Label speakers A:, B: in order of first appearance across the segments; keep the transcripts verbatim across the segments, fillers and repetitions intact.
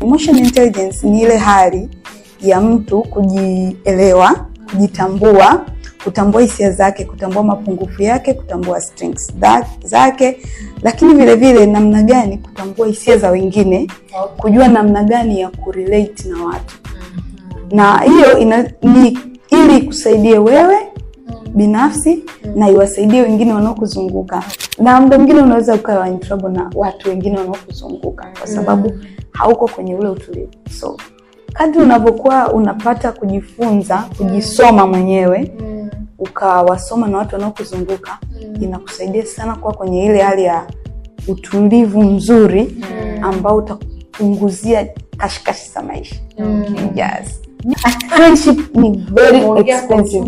A: Emotional intelligence ni ile hali ya mtu kujielewa, kujitambua, kutambua hisia zake, kutambua mapungufu yake, kutambua strengths zake, lakini vile vile namna gani kutambua hisia za wengine, kujua namna gani ya kurelate na watu. Na hiyo ina, ni ili kusaidie wewe binafsi na iwasaidie wengine wanaokuzunguka. Na muda mwingine unaweza ukawa in trouble na watu wengine wanaokuzunguka kwa sababu hauko kwenye ule utulivu. So kadri unavyokuwa unapata kujifunza, kujisoma mwenyewe, ukawasoma na watu wanaokuzunguka, inakusaidia sana kuwa kwenye ile hali ya utulivu mzuri ambao utakupunguzia kashikashi za maisha. Yes. Friendship ni very expensive.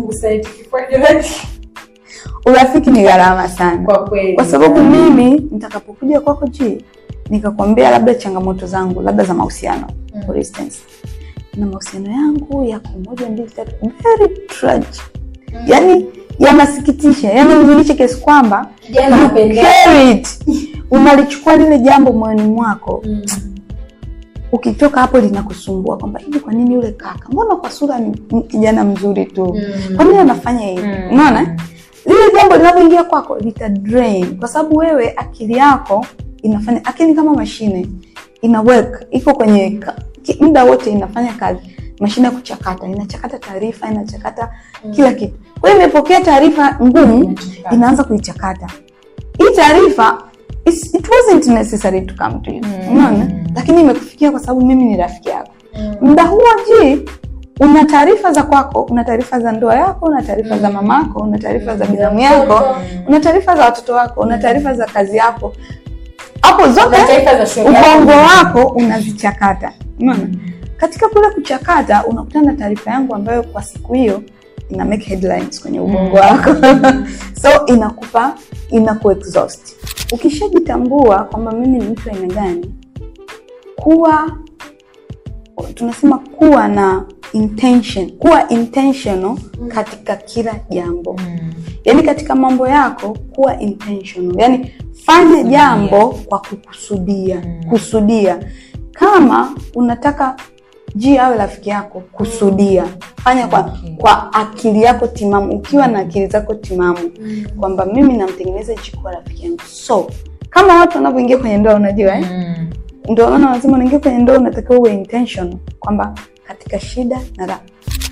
A: Urafiki ni gharama sana.
B: Kwa kweli.
A: Kwa sababu mimi nitakapokuja kwako G, nikakwambia labda changamoto zangu, labda za mahusiano, mm. for instance. Na mahusiano yangu yako moja mbili tatu very tragic. Mm. Yaani yanasikitisha, yananizunisha kiasi kwamba
B: yanapendeza.
A: Unalichukua lile jambo moyoni mwako. Mm. Ukitoka hapo linakusumbua kwamba hivi kwa nini yule kaka? Mbona kwa sura ni kijana mzuri tu? Mm. Kwa nini anafanya hivi? Mm. Unaona? Lile jambo linapoingia kwako lita drain kwa sababu wewe akili yako inafanya, akili kama mashine ina work, iko kwenye muda wote inafanya kazi. Mashine ya kuchakata, inachakata taarifa, inachakata mm. kila kitu. Kwa hiyo imepokea taarifa ngumu, inaanza kuichakata. Hii taarifa it wasn't necessary to come to you. Unaona? Mm. Lakini imekufikia kwa sababu mimi ni rafiki yako. Mm. Muda huo je, una taarifa za kwako, una taarifa za ndoa yako, una taarifa mm. za mamako, una taarifa za binamu yako, mm. una taarifa za watoto wako, una taarifa za kazi yako. Hapo zote ubongo wako unazichakata. Unaona? Mm. Katika kule kuchakata unakutana na taarifa yangu ambayo kwa siku hiyo ina make headlines kwenye ubongo wako. So inakupa, inaku exhaust. Ukishajitambua kwamba mimi ni mtu aina gani, kuwa tunasema kuwa na intention, kuwa intentional katika kila jambo. Mm. Yaani katika mambo yako kuwa intentional. Yaani fanya jambo kwa kukusudia, mm. kusudia. Kama unataka G awe rafiki yako, kusudia. Fanya kwa okay. kwa akili yako timamu, ukiwa na akili zako timamu, mm. kwamba mimi namtengeneza G kwa rafiki yangu. So, kama watu wanapoingia kwenye ndoa unajua eh? Mm. Ndio maana lazima unaingia kwenye ndoa unatakiwa uwe intentional kwamba katika shida na raha.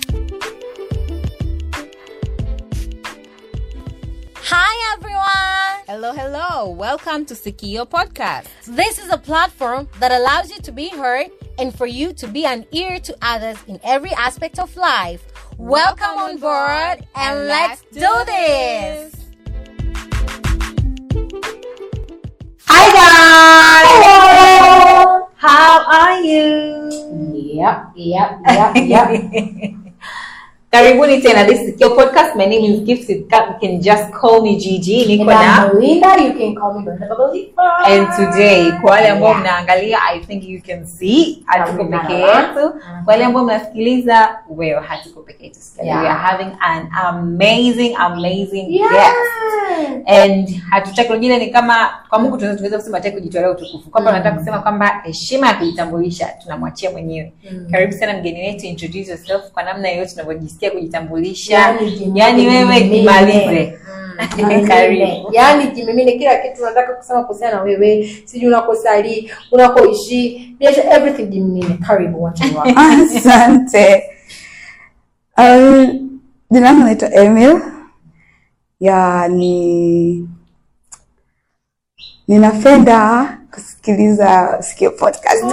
C: Hi everyone! Hello, hello. Welcome to Sikio Podcast. This is a platform that allows you to be heard and for you to be an ear to others in every aspect of life. Welcome on board and let's do this!
B: Hi guys!
C: Hello!
B: How are you? Yep, yep, yep, yep. Karibuni tena, this is your podcast. My name is Gift. You can just call me Gigi. Niko na
C: Melinda. You can call me Belinda.
B: And today, kwa wale ambao mnaangalia, I think you can see hatuko peke yetu. Kwa wale ambao mnasikiliza, wewe hatuko peke yetu. We are having an amazing, amazing
C: yeah.
B: guest. And hatutaki wengine ni kama kwa Mungu tunaweza tunaweza kusema hataki kujitolea utukufu. Kwamba mm. nataka kusema kwamba heshima ya kujitambulisha tunamwachia mwenyewe. Mm. Karibu sana mgeni wetu, introduce yourself kwa namna yoyote unavyojisikia kujitambulisha. Yani, yani wewe kimalize. Mm. Karibu.
C: Yani kimimine kila kitu unataka kusema kuhusiana na wewe, sijui unakosali, unakoishi, everything kimimine. Karibu watu wako.
A: Asante. Um, jina langu naitwa Emil. Ya ni ninapenda kusikiliza Sikio Podcast.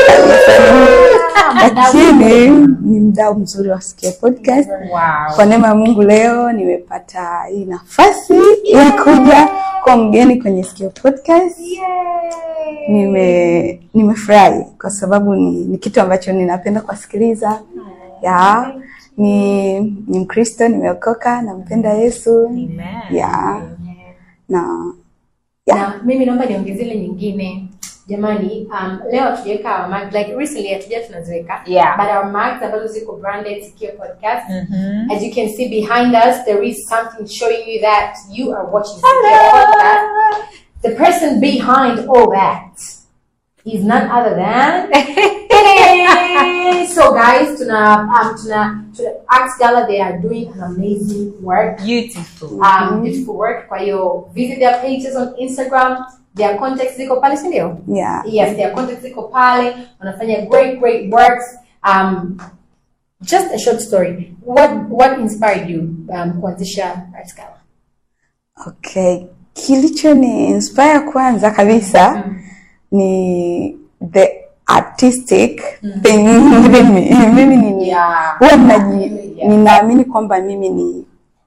A: Lakini ni mdau mzuri wa Sikio Podcast.
B: Wow.
A: Kwa neema ya Mungu leo nimepata hii nafasi ya kuja kwa mgeni kwenye Sikio Podcast.
B: Yay!
A: Nime nimefurahi kwa sababu ni, ni kitu ambacho ninapenda kusikiliza. Ya ni ni Mkristo, nimeokoka, nampenda Yesu.
B: Amen.
A: Yeah. Na
C: yeah. Na mimi naomba niongezee ile nyingine. Jamani, um leo tujeka our mark, like recently atuja tunaziweka.
B: Yeah.
C: But our marks ambazo ziko branded Sikio Podcast.
B: Mm-hmm.
C: As you can see behind us, there is something showing you that you are watching Sikio Podcast. The person behind all that is none other than
D: Okay, so guys, tuna um tuna, tuna Arts Gala, they are doing an amazing work,
B: Beautiful.
D: um beautiful work. Kwa hiyo visit their pages on Instagram, their contacts ziko pale, si ndio?
A: Yeah.
D: Yes, their contacts ziko pale, wanafanya great great works. Um, just a short story. What what inspired you um kuanzisha Arts Gala?
A: Okay, kilicho ni inspire kwanza kabisa mm. ni the artistic mm. thing mimi mimi ni
D: Yeah.
A: huwa ninaji ninaamini kwamba mimi ni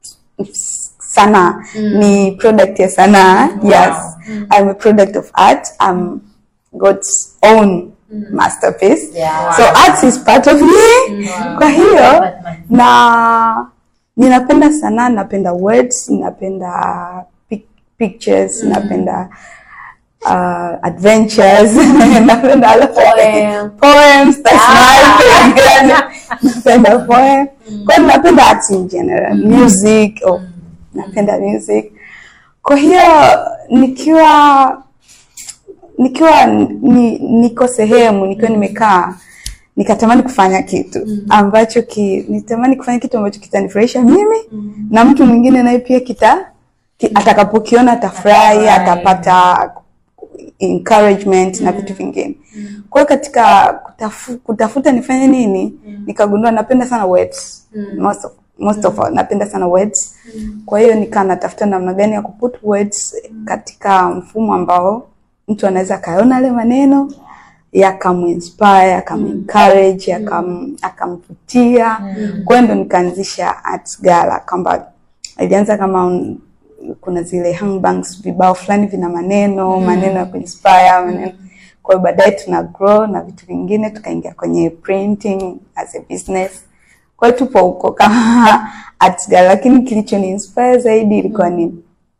A: sana mm. ni product ya sana. Wow. Yes. Mm. I'm a product of art. I'm God's own mm. masterpiece. Yeah. Wow. So art is part of me. Wow. Kwa hiyo na ninapenda sana, napenda words, napenda pic pictures, mm. napenda uh, adventures, napenda a lot of poems, that's yeah. my thing. Napenda poem. Mm. Kwa napenda arts in general, mm. music, oh, mm. napenda music. Kwa hiyo nikiwa nikiwa ni, niko sehemu, nikiwa nimekaa, nikatamani kufanya kitu mm. ambacho ki nitamani kufanya kitu ambacho kitanifurahisha mimi mm. na mtu mwingine naye pia kita ki, atakapokiona atafurahi, atapata encouragement mm. na vitu vingine. Mm. Kwa katika kutafu, kutafuta nifanye nini, mm. nikagundua napenda sana words. Mm. Most of most of all napenda sana words. Mm. Kwa hiyo nikaa natafuta namna gani ya kuput words mm. katika mfumo ambao mtu anaweza kaona ile maneno yakamuinspire, yakamencourage, yakam akamvutia. Mm. Kwa hiyo ndo nikaanzisha Arts Gala, kwamba ilianza kama un, kuna zile hangbangs, vibao fulani vina maneno, mm. maneno ya kuinspire, maneno. Kwa hiyo baadaye tuna grow na vitu vingine, tukaingia kwenye printing as a business. Kwa hiyo tupo huko kama Arts Gala, lakini kilicho ni inspire zaidi ilikuwa ni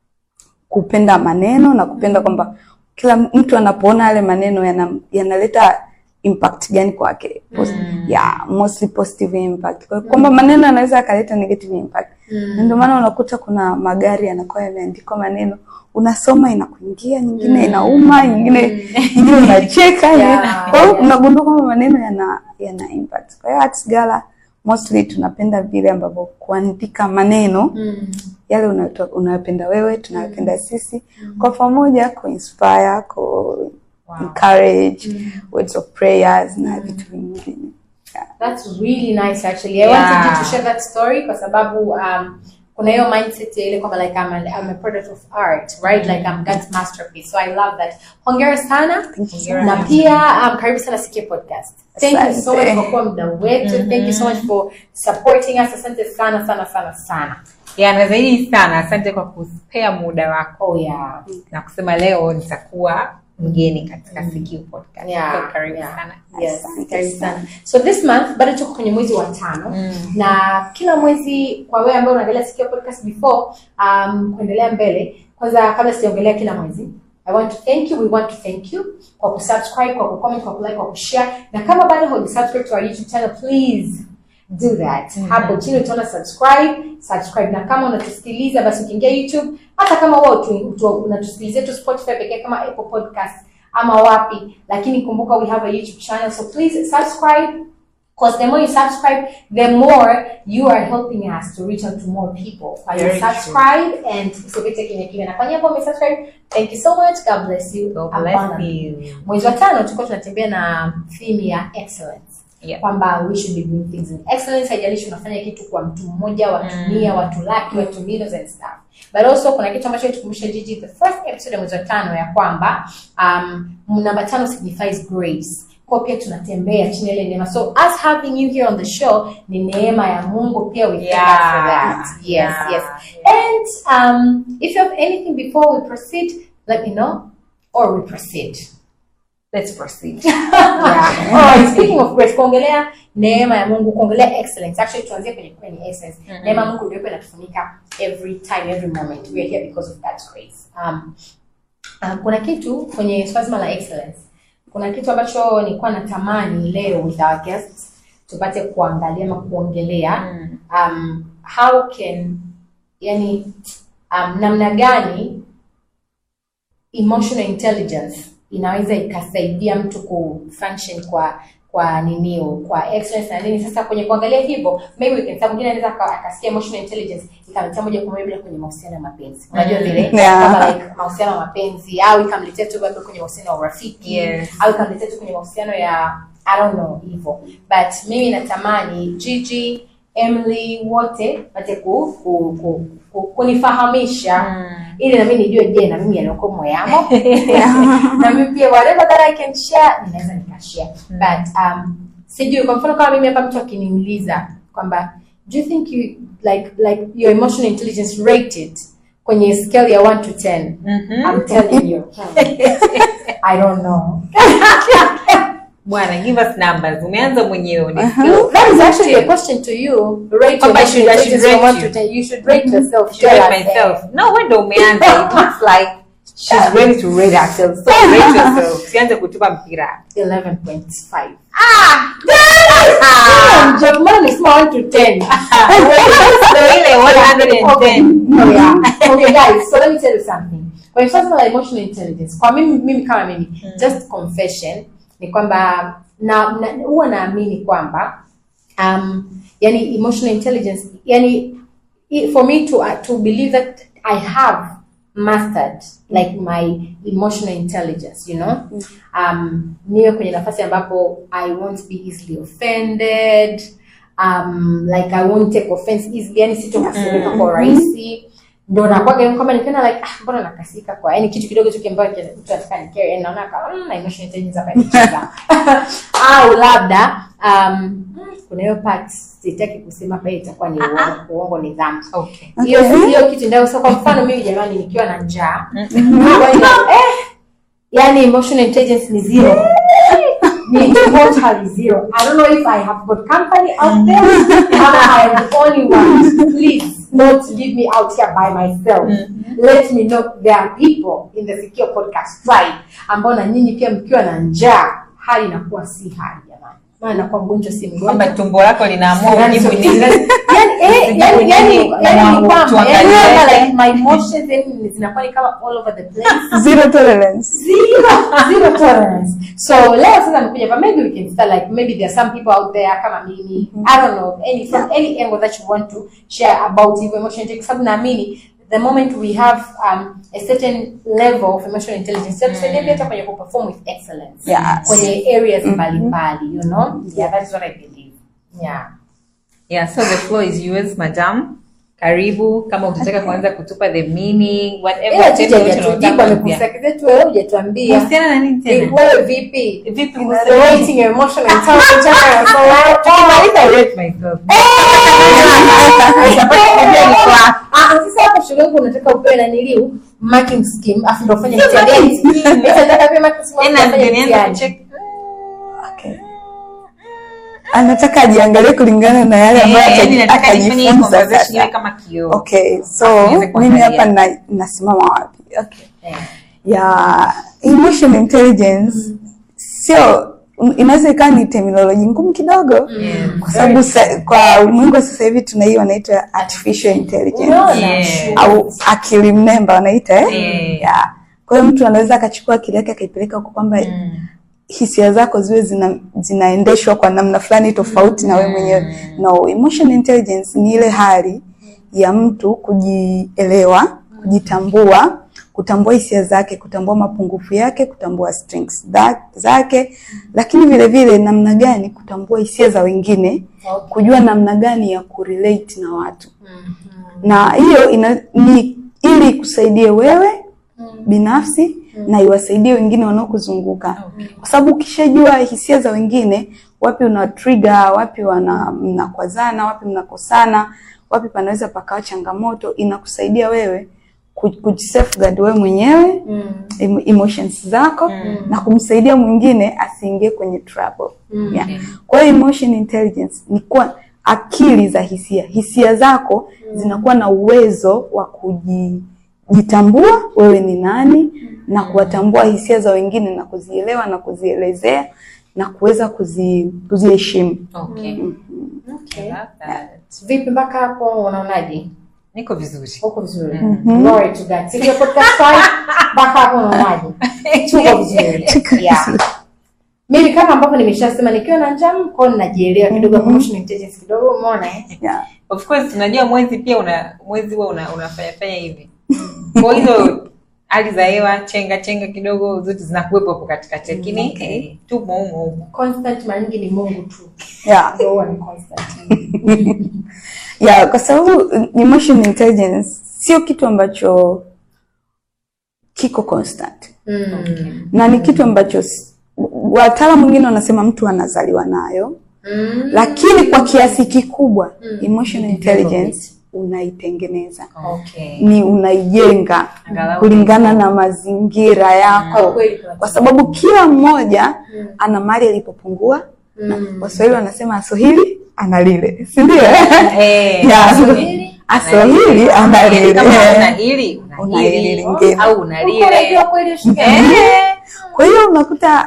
A: kupenda maneno na kupenda kwamba kila mtu anapoona yale maneno yanaleta yana impact gani kwake. Mm. Yeah, mostly positive impact. Kwa kwamba maneno yanaweza yakaleta negative impact. Mm. Ndio maana unakuta kuna magari yanakuwa yameandikwa maneno, unasoma inakuingia, nyingine mm. inauma, nyingine nyingine unacheka. Yeah. Kwa hiyo unagundua kwamba maneno yana yana impact. Kwa hiyo Arts Gala mostly tunapenda vile ambavyo kuandika maneno mm. yale unayopenda wewe, tunayopenda sisi, mm. kwa pamoja ku-inspire, ku wow. encourage, mm. words of prayers na vitu vingine. Yeah.
D: That's really nice actually. I yeah. wanted you to share that story kwa sababu um kuna hiyo mindset ile kwamba like I'm a, I'm a product of art, right? Like I'm God's masterpiece. So I love that. Hongera sana. Na pia um, karibu sana Sikia Podcast. Thank Asante. you so much for kuwa mda wetu. Mm-hmm. Thank you so much for supporting us. Asante sana sana sana sana.
B: Yeah, na zaidi sana asante kwa kuspare muda wako.
D: Oh yeah.
B: Na kusema leo nitakuwa mgeni katika Sikia Podcast.
D: Yeah.
B: So karibu
D: yeah.
B: sana.
D: Yes, karibu sana. So this month bado tuko kwenye mwezi wa tano mm. na kila mwezi kwa wewe ambao unaangalia Sikia Podcast before um kuendelea mbele, kwanza kabla sijaongelea kila mwezi, I want to thank you, we want to thank you kwa kusubscribe, kwa kucomment, kwa kulike, kwa kushare. Na kama bado hujasubscribe to our YouTube channel, please do that. Mm-hmm. Hapo chini utaona subscribe, subscribe. Na kama unatusikiliza basi ukiingia YouTube, hata kama wewe unatusikiliza tu Spotify pekee kama Apple Podcast ama wapi, lakini kumbuka we have a YouTube channel, so please subscribe, because the more you subscribe, the more you are helping us to reach out to more people. By you subscribe true. And usipite kwenye kile na fanya hapo umesubscribe. Thank you so much. God bless you.
B: God bless you.
D: Mwezi wa tano tuko tunatembea na theme ya excellence.
B: Yeah.
D: Kwamba we should be doing things in excellence. Haijalishi unafanya kitu kwa mtu mmoja, watu mia, mm. watu laki, watu millions and stuff. But also kuna kitu ambacho tukumbusha Gigi the first episode ya mwezi wa tano ya kwamba um namba tano signifies grace. Kwa pia tunatembea chini ile neema. So us having you here on the show ni neema ya Mungu pia, we thank God for that. Yes, yeah. yes. And um if you have anything before we proceed, let me know, or we proceed.
B: Let's proceed.
D: Yeah. Alright, speaking of grace, kuongelea neema ya Mungu, kuongelea excellence. Actually tuanzie kwenye kwenye essence. Mm-hmm. Neema ya Mungu ndio inatufunika every time, every moment. We are here because of God's grace. Um, um kuna kitu kwenye swala la excellence. Kuna kitu ambacho nilikuwa natamani leo with our guests tupate kuangalia ama kuongelea. Mm. Um how can yani um namna gani emotional intelligence inaweza ikasaidia mtu kufunction kwa kwa ninio kwa excellence na nini. Sasa kwenye kuangalia hivyo maybe we can sababu mwingine anaweza akasikia emotional intelligence ikamletea moja kwa moja bila kwenye mahusiano ya mapenzi. Unajua vile
A: Yeah.
D: kama like mahusiano ya mapenzi au ikamletea tu bado kwenye mahusiano ya urafiki,
B: Yes.
D: au ikamletea tu kwenye mahusiano ya I don't know hivyo. But mimi natamani Gigi, Emily wote wate ku, ku, ku, ku kunifahamisha mm. ili na mimi nijue je na mimi yaloko moyamo na mimi pia whatever that I can share ninaweza nikashare. Mm. But um sijui kwa mfano kama mimi hapa mtu akiniuliza kwamba do you think you like like your emotional intelligence rated kwenye scale ya one to ten? Mm-hmm. I'm telling you I don't know.
B: Bwana, give us numbers. Umeanza mwenyewe.
D: Uh-huh. That is actually a question to you. Rate your
B: I should, I should rate
D: from one
B: you.
D: to ten. You should rate yourself.
B: I should rate myself. No, when do umeanza? It looks like she's ready to rate herself. So rate yourself. Sianze kutupa mpira.
D: eleven point five. Ah! Ah! Jamani, it's one to ten.
B: So ile one hundred ten.
D: Oh yeah. Okay guys, so let me tell you something. When you're talking about emotional intelligence, kwa mimi mimi kama mimi, mm. just confession ni kwamba na huwa na, naamini kwamba um yani emotional intelligence yani for me to uh, to believe that I have mastered like my emotional intelligence, you know, um niwe kwenye nafasi ambapo I won't be easily offended, um like I won't take offense easily, yani sitokasirika mm. kwa rahisi. Ndio nakuaga kama nikiona like ah mbona nakasika kwa yani kitu kidogo tu kiambacho mtu anataka ni carry and naona kama mm, emotional intelligence hapa inacheza au labda um kuna hiyo part sitaki kusema pale itakuwa ni uongo, uongo ni dhambi.
B: Okay.
D: Hiyo hiyo kitu ndio. So kwa mfano mimi jamani nikiwa na njaa eh yani emotional intelligence ni zero. Ni totally zero. I don't know if I have got company out there or I am the only one. Please don't leave me out here by myself. Mm-hmm. Let me know there are people in the Secure Podcast tribe ambao na nyinyi pia mkiwa na njaa hali inakuwa si hali jamani. Maana inakuwa mgonjwa si mgonjwa.
B: Kwamba tumbo lako linaamua ujibu nini.
D: Yani eh yani yani yani kwamba like my emotions then zinakuwa kama all over the place.
A: Zero tolerance.
D: Zero zero tolerance. So leo sasa nimekuja but maybe we can start like maybe there are some people out there kama mimi. Mm-hmm. I don't know any from yeah. any angle that you want to share about your emotional intelligence. Sababu naamini the moment we have um, a certain level of emotional intelligence, mm. so hata kwenye perform with excellence.
A: Yes.
D: Kwenye areas mbalimbali, mm-hmm. you know? Yeah, that's what I believe. Yeah.
B: Yeah, so the floor is yours, madam. Karibu kama utataka kuanza kutupa the meaning whatever
D: yeah, tena tunajibu amekusakiza tu wewe hujatuambia.
B: Kuhusiana na nini tena?
D: Wewe vipi?
B: Vipi
D: kuhusiana rating your emotional intelligence? So
B: I rate myself.
D: Ah, sasa hapo shule yangu unataka upewe na niliu marking scheme afu ndio ufanye mtihani. Sasa nataka pia marking scheme afanye mtihani.
A: Okay. Anataka ajiangalie kulingana na yale ambayo atajifunza sasa
B: kama kioo.
A: Okay, so mimi hapa na nasimama wapi? Okay. Yeah. Ya emotional intelligence mm. sio inaweza ikawa ni terminology ngumu kidogo mm. kwa sababu kwa ulimwengu sasa hivi tuna hiyo wanaita artificial intelligence
B: yeah.
A: au akili mnemba wanaita eh?
B: Yeah.
A: Yeah. Kwa hiyo mtu anaweza akachukua akili yake akaipeleka huko kwamba mm. hisia zako ziwe zina, zinaendeshwa kwa namna fulani tofauti mm. na wewe mwenyewe. No, emotional intelligence ni ile hali ya mtu kujielewa, kujitambua, kutambua hisia zake, kutambua mapungufu yake, kutambua strengths zake, lakini vile vile namna gani kutambua hisia za wengine, okay. kujua namna gani ya kurelate na watu. Mm-hmm. Na hiyo ina, ni ili kusaidie wewe binafsi mm. na iwasaidie wengine wanaokuzunguka. Okay. Kwa sababu ukishajua hisia za wengine, wapi una trigger, wapi wana mnakwazana, wapi mnakosana, wapi panaweza pakawa changamoto, inakusaidia wewe kujisafeguard wewe mwenyewe mm. emotions zako mm. na kumsaidia mwingine asiingie kwenye trouble. Mm. Yeah. Kwa hiyo emotion intelligence ni kwa akili za hisia. Hisia zako mm. zinakuwa na uwezo wa kuji jitambua wewe ni nani mm. na kuwatambua hisia za wengine na kuzielewa na kuzielezea na kuweza kuzi kuziheshimu.
B: Okay.
D: Mm-hmm. Okay. Yeah. Vipi mpaka hapo unaonaje?
B: Niko vizuri.
D: Uko vizuri. Mm-hmm. Glory to God. Sio podcast five mpaka hapo unaonaje? Tuko vizuri. Yeah. mimi kama ambavyo nimeshasema nikiwa na njaa mko najielewa kidogo mm-hmm. emotional intelligence kidogo umeona eh
A: yeah.
B: Of course tunajua mwezi pia una mwezi huwa una unafanya fanya hivi kwa hiyo hali za hewa chenga chenga kidogo zote zinakuwepo hapo katikati lakini okay. eh, tu Mungu
D: constant mara nyingi ni Mungu tu
A: yeah
D: ndio ni constant
A: yeah kwa sababu emotional intelligence sio kitu ambacho kiko constant
D: mm. okay.
A: na ni kitu ambacho wataalamu wengine wanasema mtu anazaliwa nayo mm. lakini kwa kiasi kikubwa mm. emotional intelligence unaitengeneza
B: okay.
A: ni unaijenga kulingana na mazingira yako mm. kwa sababu kila mmoja mm. ana mahali alipopungua mm. na Waswahili wanasema aswahili analile si ndio
B: eh
A: aswahili aswahili analile
B: kama una hili
A: una hili lingine
B: au unalile
A: kwa hiyo unakuta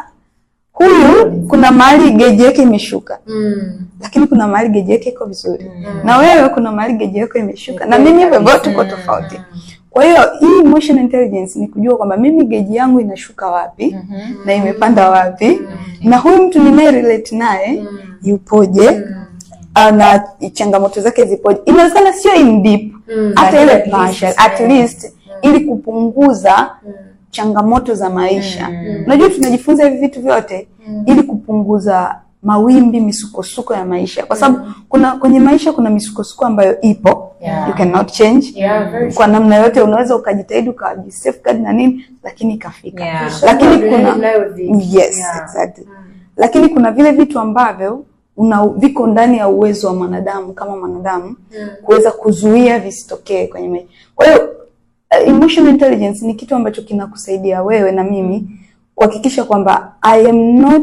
A: huyu kuna mahali geji yake imeshuka mm. lakini kuna mahali geji yake iko vizuri mm. na wewe kuna mahali geji yako imeshuka mm. na mimi hivyo bote tuko tofauti kwa hiyo hii emotional intelligence ni kujua kwamba mimi geji yangu inashuka wapi mm-hmm. na imepanda wapi mm-hmm. na huyu mtu ninaye relate naye mm. yupoje mm. na changamoto zake zipoje inawezekana sio in deep hata mm. ile partial at least mm. ili kupunguza mm. changamoto za maisha. Mm. Unajua tunajifunza hivi vitu vyote mm. ili kupunguza mawimbi misukosuko ya maisha. Kwa sababu mm. kuna kwenye maisha kuna misukosuko ambayo ipo. Yeah. You cannot change.
D: Yeah,
A: kwa namna yote unaweza ukajitahidi ukajisafeguard na nini lakini ikafika.
B: Yeah.
A: Lakini kuna yes,
D: yeah.
A: exactly. Mm. Lakini kuna vile vitu ambavyo una viko ndani ya uwezo wa mwanadamu kama mwanadamu mm. kuweza kuzuia visitokee kwenye maisha. Kwa hiyo Uh, emotional intelligence ni kitu ambacho kinakusaidia wewe na mimi kuhakikisha kwamba I am not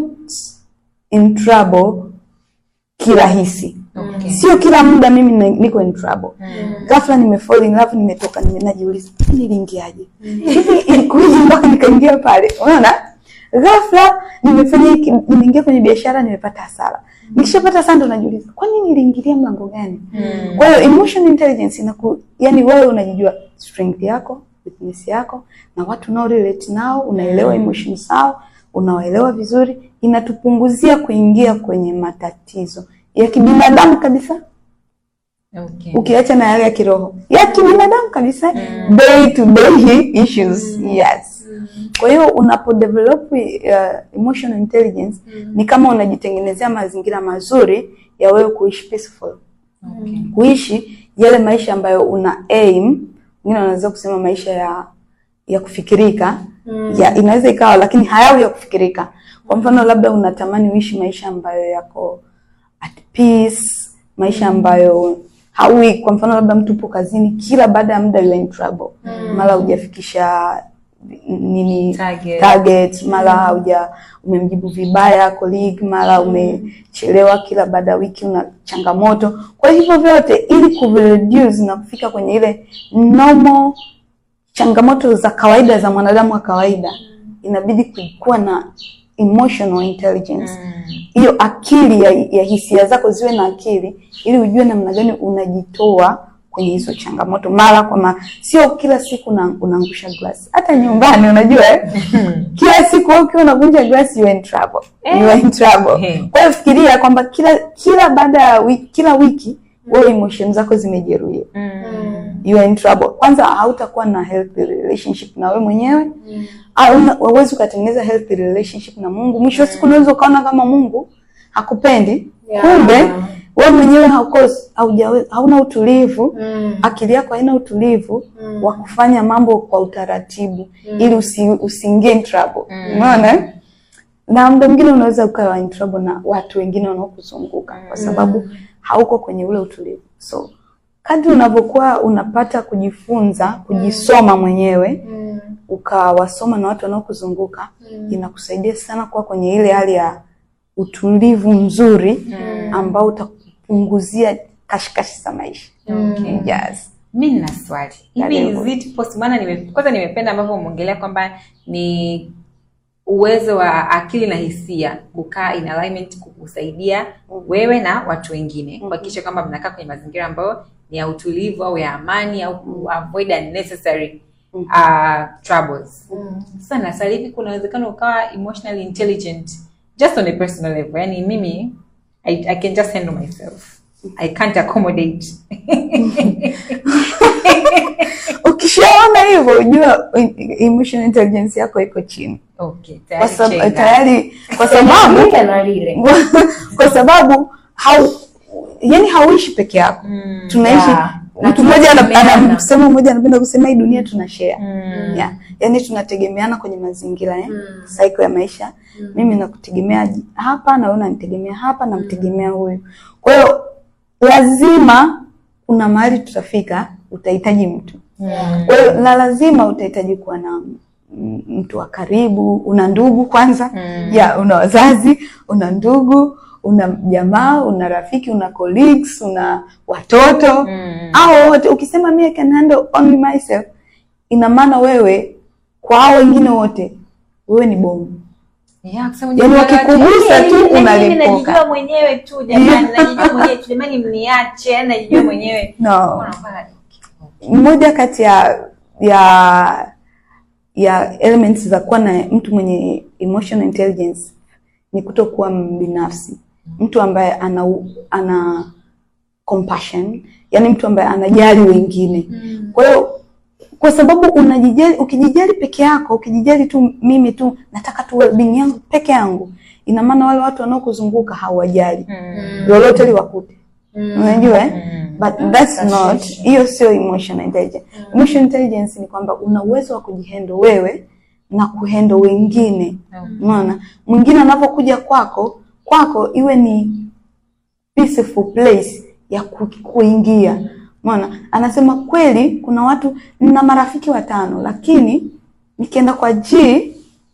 A: in trouble kirahisi. Okay. Sio kila muda mimi niko in trouble. Mm. Ghafla nimefall in love nimetoka nimenajiuliza niliingiaje? Hivi ilikuwaje mpaka nikaingia pale? Unaona? Ghafla nimefanya hiki nimeingia kwenye biashara nimepata hasara. Nikishapata hasara ndo najiuliza kwa nini niliingilia mlango gani? Mm. Kwa hiyo emotional intelligence inaku yani wewe unajijua strength yako, weakness yako na watu unao relate nao, unaelewa emotions zao, unawaelewa vizuri, inatupunguzia kuingia kwenye matatizo ya kibinadamu kabisa.
B: Okay.
A: Ukiacha na yale ya kiroho. Ya kibinadamu kabisa, mm. day to day issues. Mm. Yes. Mm. Kwa hiyo unapo develop uh, emotional intelligence mm. ni kama unajitengenezea mazingira mazuri ya wewe kuishi peaceful. Okay. Kuishi yale maisha ambayo una aim, wengine wanaweza kusema maisha ya ya kufikirika, mm. ya inaweza ikawa lakini hayawi ya kufikirika. Kwa mfano labda unatamani uishi maisha ambayo yako at peace, maisha ambayo haui kwa mfano labda mtu upo kazini kila baada ya muda you are in trouble. Mm. Mara hujafikisha nini
B: target,
A: target mara hauja umemjibu vibaya colleague, mara umechelewa kila baada ya wiki una changamoto. Kwa hivyo vyote ili kureduce na kufika kwenye ile normal changamoto za kawaida za mwanadamu wa kawaida, inabidi kuwa na emotional intelligence. Hiyo mm. akili ya, ya hisia zako ziwe na akili ili ujue namna gani unajitoa kwenye hizo changamoto mara kwa mara. Sio kila siku na unaangusha glass. Hata nyumbani unajua eh? Kila siku ukiwa unavunja glass you are in trouble. Eh. You are in trouble. Eh. Kwa hiyo fikiria kwamba kila kila baada ya wiki kila wiki mm. wewe emotions zako zimejeruhiwa. Mm. You are in trouble. Kwanza hautakuwa na healthy relationship na wewe mwenyewe. Mm. Au uweze kutengeneza healthy relationship na Mungu. Mwisho siku unaweza ukaona kama Mungu hakupendi. Yeah. Kumbe wewe mwenyewe haukosi haujawe hauna utulivu, mm. akili yako haina utulivu mm. wa kufanya mambo kwa utaratibu mm. ili usi, usiingie in trouble. Unaona? Mm. Na muda mwingine unaweza ukawa in trouble na watu wengine wanaokuzunguka kwa sababu mm. hauko kwenye ule utulivu. So kadri unavyokuwa unapata kujifunza, kujisoma mwenyewe, mm. ukawasoma na watu wanaokuzunguka, mm. inakusaidia sana kuwa kwenye ile hali ya utulivu mzuri mm. ambao utakupunguzia kashikashi za maisha.
B: Okay.
A: Yes.
B: Mimi nina swali. Hivi is it possible? Maana nime kwanza nimependa ambavyo umeongelea kwamba ni uwezo wa akili na hisia kukaa in alignment kukusaidia wewe na watu wengine kuhakikisha kwamba mnakaa kwenye mazingira ambayo ni ya utulivu au ya amani au ku avoid unnecessary uh, troubles. Mm. Sasa na swali hivi kuna uwezekano ukawa emotionally intelligent just on a personal level, yani mimi I, I can just handle myself. I can't accommodate.
A: Ukishaona hivyo unajua emotional intelligence yako iko chini.
B: Okay,
A: kwa sababu tayari kwa sababu kwa sababu hau yani hauishi peke yako. Mm, tunaishi yeah. Mtu mmoja anasema mmoja anapenda kusema hii dunia tunashare. Mm. Yeah. Yani tunategemeana kwenye mazingira eh. Mm. Cycle ya maisha. Mm. Mimi nakutegemea hapa na wewe unanitegemea hapa na mtegemea huyu. Kwa hiyo lazima kuna mahali tutafika utahitaji mtu. Mm. Kwa hiyo na lazima utahitaji kuwa na mtu wa karibu, una ndugu kwanza. Mm. Ya una wazazi, una ndugu, una jamaa, una rafiki, una colleagues, una watoto. Mm. Au wote ukisema mimi can handle only myself, ina maana wewe kwa hao wengine wote wewe ni bomu.
B: Yeah, kusema
A: yani wakikugusa tu unalipoka.
B: Najijua mwenyewe tu jamani, najijua mwenyewe tu jamani, mniache, najijua mwenyewe.
A: No. Mmoja kati ya ya ya elements za kuwa na mtu mwenye emotional intelligence ni kutokuwa mbinafsi. Mtu ambaye ana ana compassion, yani mtu ambaye anajali wengine. Mm. Kwa hiyo kwa sababu unajijali, ukijijali peke yako, ukijijali tu mimi tu nataka tu well-being yangu peke yangu, ina maana wale watu wanaokuzunguka hawajali. Mm. Lolote liwakute. Mm. Unajua eh? Mm. But that's not, hiyo sio emotional intelligence. Mm. Emotional intelligence ni kwamba una uwezo wa kujihandle wewe na kuhandle wengine. Unaona? Mm. Mwingine anapokuja kwako, kwako iwe ni peaceful place ya ku, kuingia. Unaona? Anasema kweli kuna watu, nina marafiki watano lakini nikienda kwa G,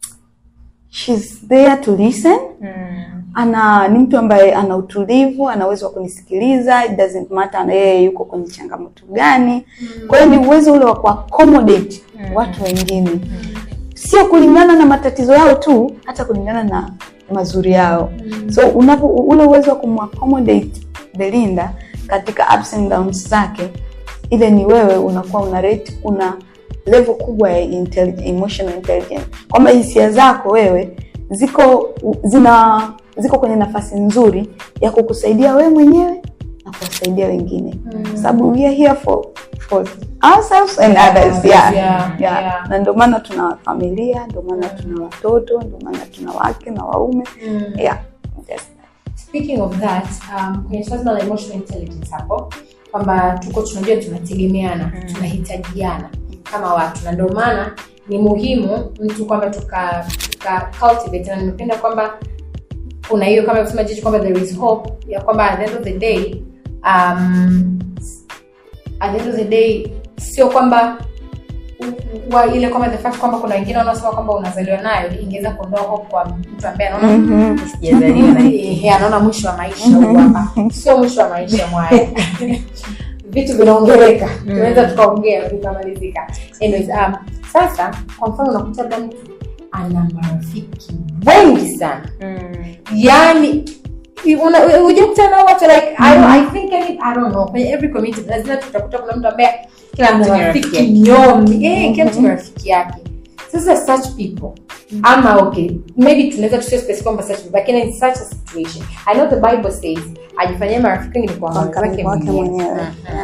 A: she's there to listen. Mm. Ana ni mtu ambaye ana utulivu, ana uwezo wa kunisikiliza, it doesn't matter yeye yuko kwenye changamoto gani. Mm. Kwa hiyo ni uwezo ule wa kuaccommodate mm. watu wengine. Mm. Sio kulingana na matatizo yao tu, hata kulingana na mazuri yao. Mm. So unapo ule uwezo wa kumaccommodate Belinda katika ups and downs zake, ile ni wewe unakuwa una rate, una level kubwa ya intelligence, emotional intelligence. Kwamba hisia zako wewe ziko zina ziko kwenye nafasi nzuri ya kukusaidia wewe mwenyewe na kuwasaidia wengine. Mm. Sababu we are here for for ourselves and yeah, others. Yeah. Yeah. Yeah. Yeah. Na ndio maana tuna familia, ndio maana tuna watoto, ndio maana tuna wake na waume. Mm. Yeah. Yes.
D: Speaking of that, um kwenye swala la emotional intelligence hapo, kwamba tuko tunajua tunategemeana, mm. tunahitajiana kama watu. Na ndio maana ni muhimu mtu kwamba tuka tuka cultivate, na nimependa kwamba kuna hiyo kama kusema jicho kwamba there is hope ya kwamba at the end of the day um at the end of the day sio kwamba wa ile kama the fact kwamba kuna wengine wanaosema kwamba unazaliwa nayo ingeweza kuondoa hope kwa mtu ambaye anaona sijazaliwa na yeye anaona mwisho wa maisha huko hapa. Sio mwisho wa maisha mwae. Vitu vinaongeleka. Tunaweza tukaongea vikamalizika. Anyways, um sasa kwa mfano unakuta mtu ana marafiki wengi sana. Mm. Yani unajikuta na watu like mm. I, I think any, I don't know, kwa every community lazima tutakuta kuna mtu ambaye kila mtu rafiki nyomi eh kila mtu rafiki yake. Sasa such people mm. ama okay maybe tunaweza tusio specific kwamba such people, but in such a situation I know the Bible says ajifanyie marafiki ni kwa wake mwenyewe.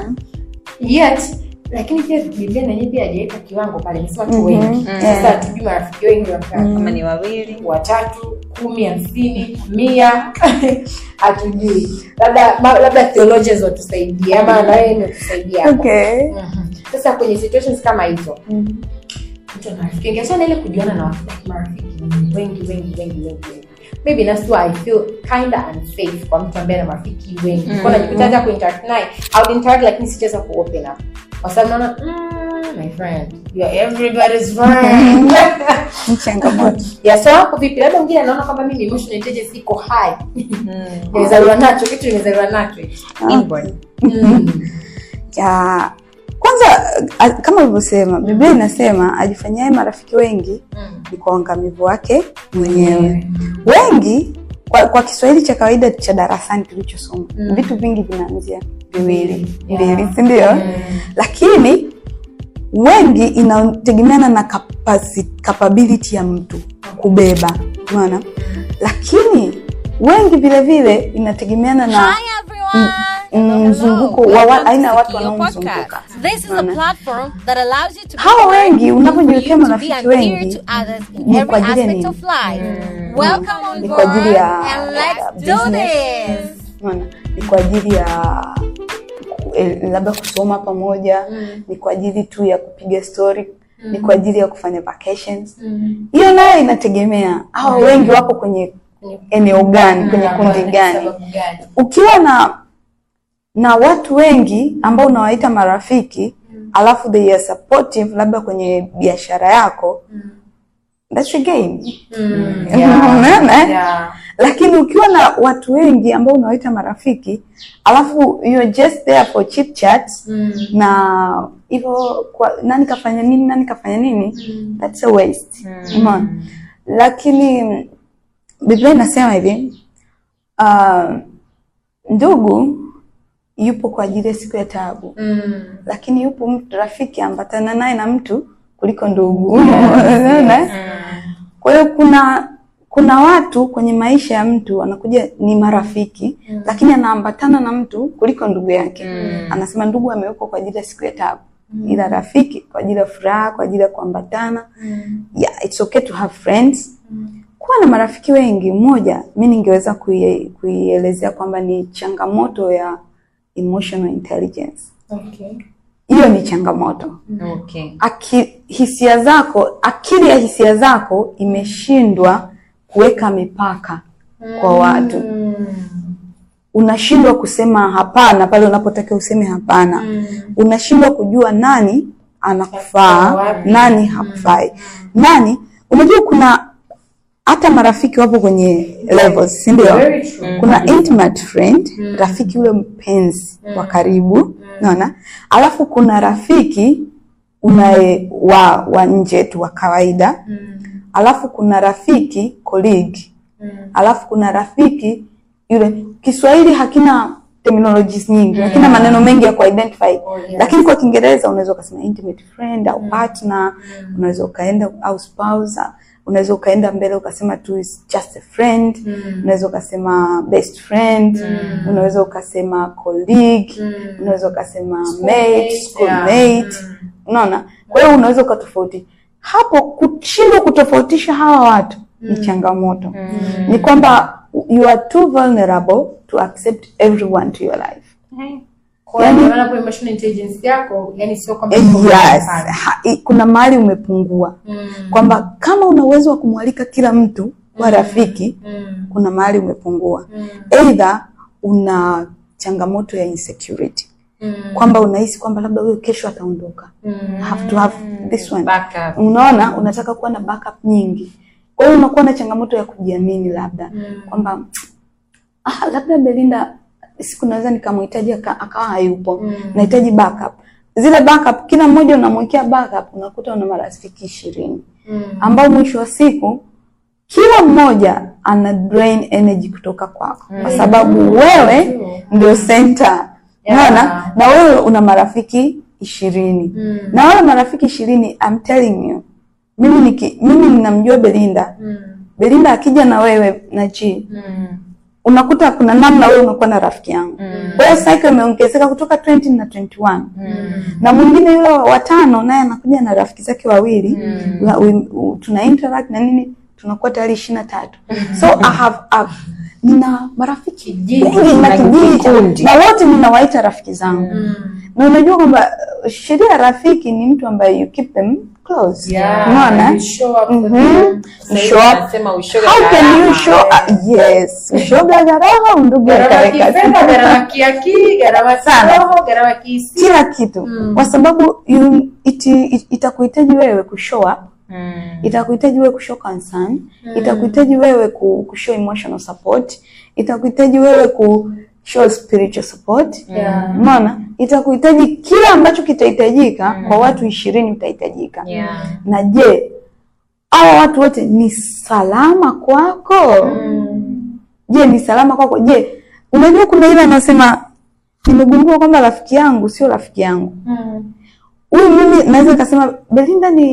D: Yet lakini pia Biblia yenyewe pia hajaweka kiwango pale, inasema tu wengi. Sasa tujue marafiki wengi
B: kama ni wawili,
D: watatu, kumi, hamsini, mia hatujui. Labda labda theologians watusaidie ama na wewe unatusaidia hapo.
A: Okay.
D: Sasa kwenye situations kama hizo mtu ana marafiki wengi, sasa ile kujiona na watu marafiki wengi wengi wengi wengi, maybe that's why I feel kinda unsafe kwa mtu ambaye ana marafiki wengi. Kwa nini nikitaka kuinteract naye au interact lakini sicheza ku open up, kwa sababu naona mm, my friend you are everybody's friend.
A: Changamoto
D: ya so hapo vipi, labda mwingine anaona kwamba mimi emotional intelligence iko high, nimezaliwa nacho kitu, nimezaliwa nacho inborn.
A: Ya kwanza kama ulivyosema Biblia inasema ajifanyaye marafiki wengi mm. ni kwa uangamivu wake mwenyewe. Mm. Wengi kwa, kwa Kiswahili cha kawaida cha darasani tulichosoma mm. vitu vingi vinaanzia viwili mbili, yeah. si ndio? Mm. Lakini wengi inategemeana na capacity, capability ya mtu kubeba, unaona? lakini wengi vile vile inategemeana na mzunguko wa aina ya watu wanaomzunguka.
C: This is a platform that allows you to
A: hawa wengi unapojiwekea marafiki wengi
C: in every aspect of life. Welcome on board and let's do this.
A: Unaona, ni kwa ajili ya labda kusoma pamoja, mm. ni kwa ajili tu ya kupiga story, mm. ni kwa ajili ya kufanya vacations. Hiyo mm. nayo inategemea hao mm. wengi wako kwenye eneo gani, kwenye kundi gani. Ukiwa na na watu wengi ambao unawaita marafiki, mm. alafu they are supportive labda kwenye biashara yako, mm. that's a game. Mm. yeah. yeah. Lakini ukiwa na watu wengi ambao unawaita marafiki, alafu you're just there for chit chat, mm. na hivyo nani kafanya nini nani kafanya nini, mm. that's a waste. Mm. Mm. Lakini Biblia inasema hivi, uh, ndugu yupo kwa ajili ya siku ya taabu, mm. lakini yupo mtu rafiki ambatana naye na mtu kuliko ndugu. Unaona? Kwa hiyo kuna kuna watu kwenye maisha ya mtu anakuja ni marafiki, mm. lakini anaambatana na mtu kuliko ndugu yake. Mm. Anasema ndugu amewekwa kwa ajili ya siku ya taabu, mm. ila rafiki kwa ajili ya furaha, kwa ajili ya kuambatana. Mm. Yeah, it's okay to have friends. Mm. Kuwa na marafiki wengi, mmoja mimi ningeweza kuielezea kwamba ni changamoto ya emotional intelligence.
D: Okay.
A: Hiyo ni changamoto.
B: Okay.
A: Aki, hisia zako, akili ya hisia zako imeshindwa kuweka mipaka mm. kwa watu. Unashindwa kusema hapana pale unapotaka useme hapana. Mm. Unashindwa kujua nani anakufaa, nani hakufai. Mm. Nani, unajua kuna hata marafiki wapo kwenye levels, si ndio? Kuna intimate friend, mm. rafiki ule mpenzi mm. wa karibu, mm. unaona? Alafu kuna rafiki unaye wa wa nje tu wa kawaida. Mm. Alafu kuna rafiki colleague. Mm. Alafu kuna rafiki yule, Kiswahili hakina terminologies nyingi, mm. hakina maneno mengi ya ku-identify. Oh, yes. Lakini kwa Kiingereza unaweza kusema intimate friend au mm. partner, mm. unaweza kaenda au spouse, unaweza kaenda mbele ukasema tu is just a friend, mm. unaweza ukasema best friend, mm. unaweza ukasema colleague, mm. unaweza ukasema mate, schoolmate. Yeah. Mm. Unaona? Kwa hiyo unaweza ukatofauti. Hapo kushindwa kutofautisha hawa watu mm. ni changamoto. Mm. Ni kwamba you are too vulnerable to accept everyone to your life.
D: Mm. Kwa hiyo unapo emotional intelligence yako, yani sio kwamba
A: yes, ha, kuna mahali umepungua. Mm. Kwamba kama una uwezo wa kumwalika kila mtu wa rafiki, mm. kuna mahali umepungua. Mm. Either una changamoto ya insecurity. Mm. Kwamba unahisi kwamba labda wewe kesho ataondoka. Mm. Have to have this one. Backup. Unaona, unataka kuwa na backup nyingi. Kwa hiyo unakuwa na changamoto ya kujiamini labda. Mm. Kwamba ah, labda Belinda siku naweza nikamhitaji akawa hayupo. Mm. Nahitaji backup. Zile backup kila mmoja unamwekea backup, unakuta una marafiki ishirini. Mm. Ambao mwisho wa siku kila mmoja ana drain energy kutoka kwako. Mm. Kwa sababu wewe ndio center. Unaona? Yeah. Na wewe una marafiki ishirini. Mm. Na wale marafiki ishirini, I'm telling you, mimi niki, mimi ninamjua Belinda. Mm. Belinda akija na wewe na G. Mm. Unakuta kuna namna wewe unakuwa na rafiki yangu. Mm. Kwa hiyo cycle imeongezeka kutoka twenty na twenty one. Mm. Na mwingine yule wa tano naye anakuja na rafiki zake wawili. Mm. Tuna interact na nini, tunakuwa tayari ishirini na tatu. Mm. So I have a, nina marafiki wengi na kijiji na wote ninawaita rafiki zangu. Mm. Na unajua kwamba sheria ya rafiki ni mtu ambaye you keep them close.
D: Yeah.
A: Unaona?
D: You show up.
A: Mm-hmm.
B: So show up. Sema ushoga.
A: How can you show up? Yes. Ushoga garaha undugu
D: kareka. Gharama kiakili, gharama sana, gharama kihisia,
A: kila kitu. Mm. Kwa sababu you, it, it, itakuhitaji wewe kushow up. Mm. Itakuhitaji wewe kushow concern. Mm. Itakuhitaji wewe kushow emotional support. Itakuhitaji wewe ku show spiritual support.
D: Yeah.
A: Unaona? Itakuhitaji kila ambacho kitahitajika. Mm. Kwa watu ishirini utahitajika.
B: Yeah.
A: Na je, hao watu wote ni salama kwako?
D: Mm.
A: Je, ni salama kwako? Je, unajua kuna ile anasema nimegundua kwamba rafiki yangu sio rafiki yangu.
D: Mm.
A: Huyu mimi naweza kusema Belinda ni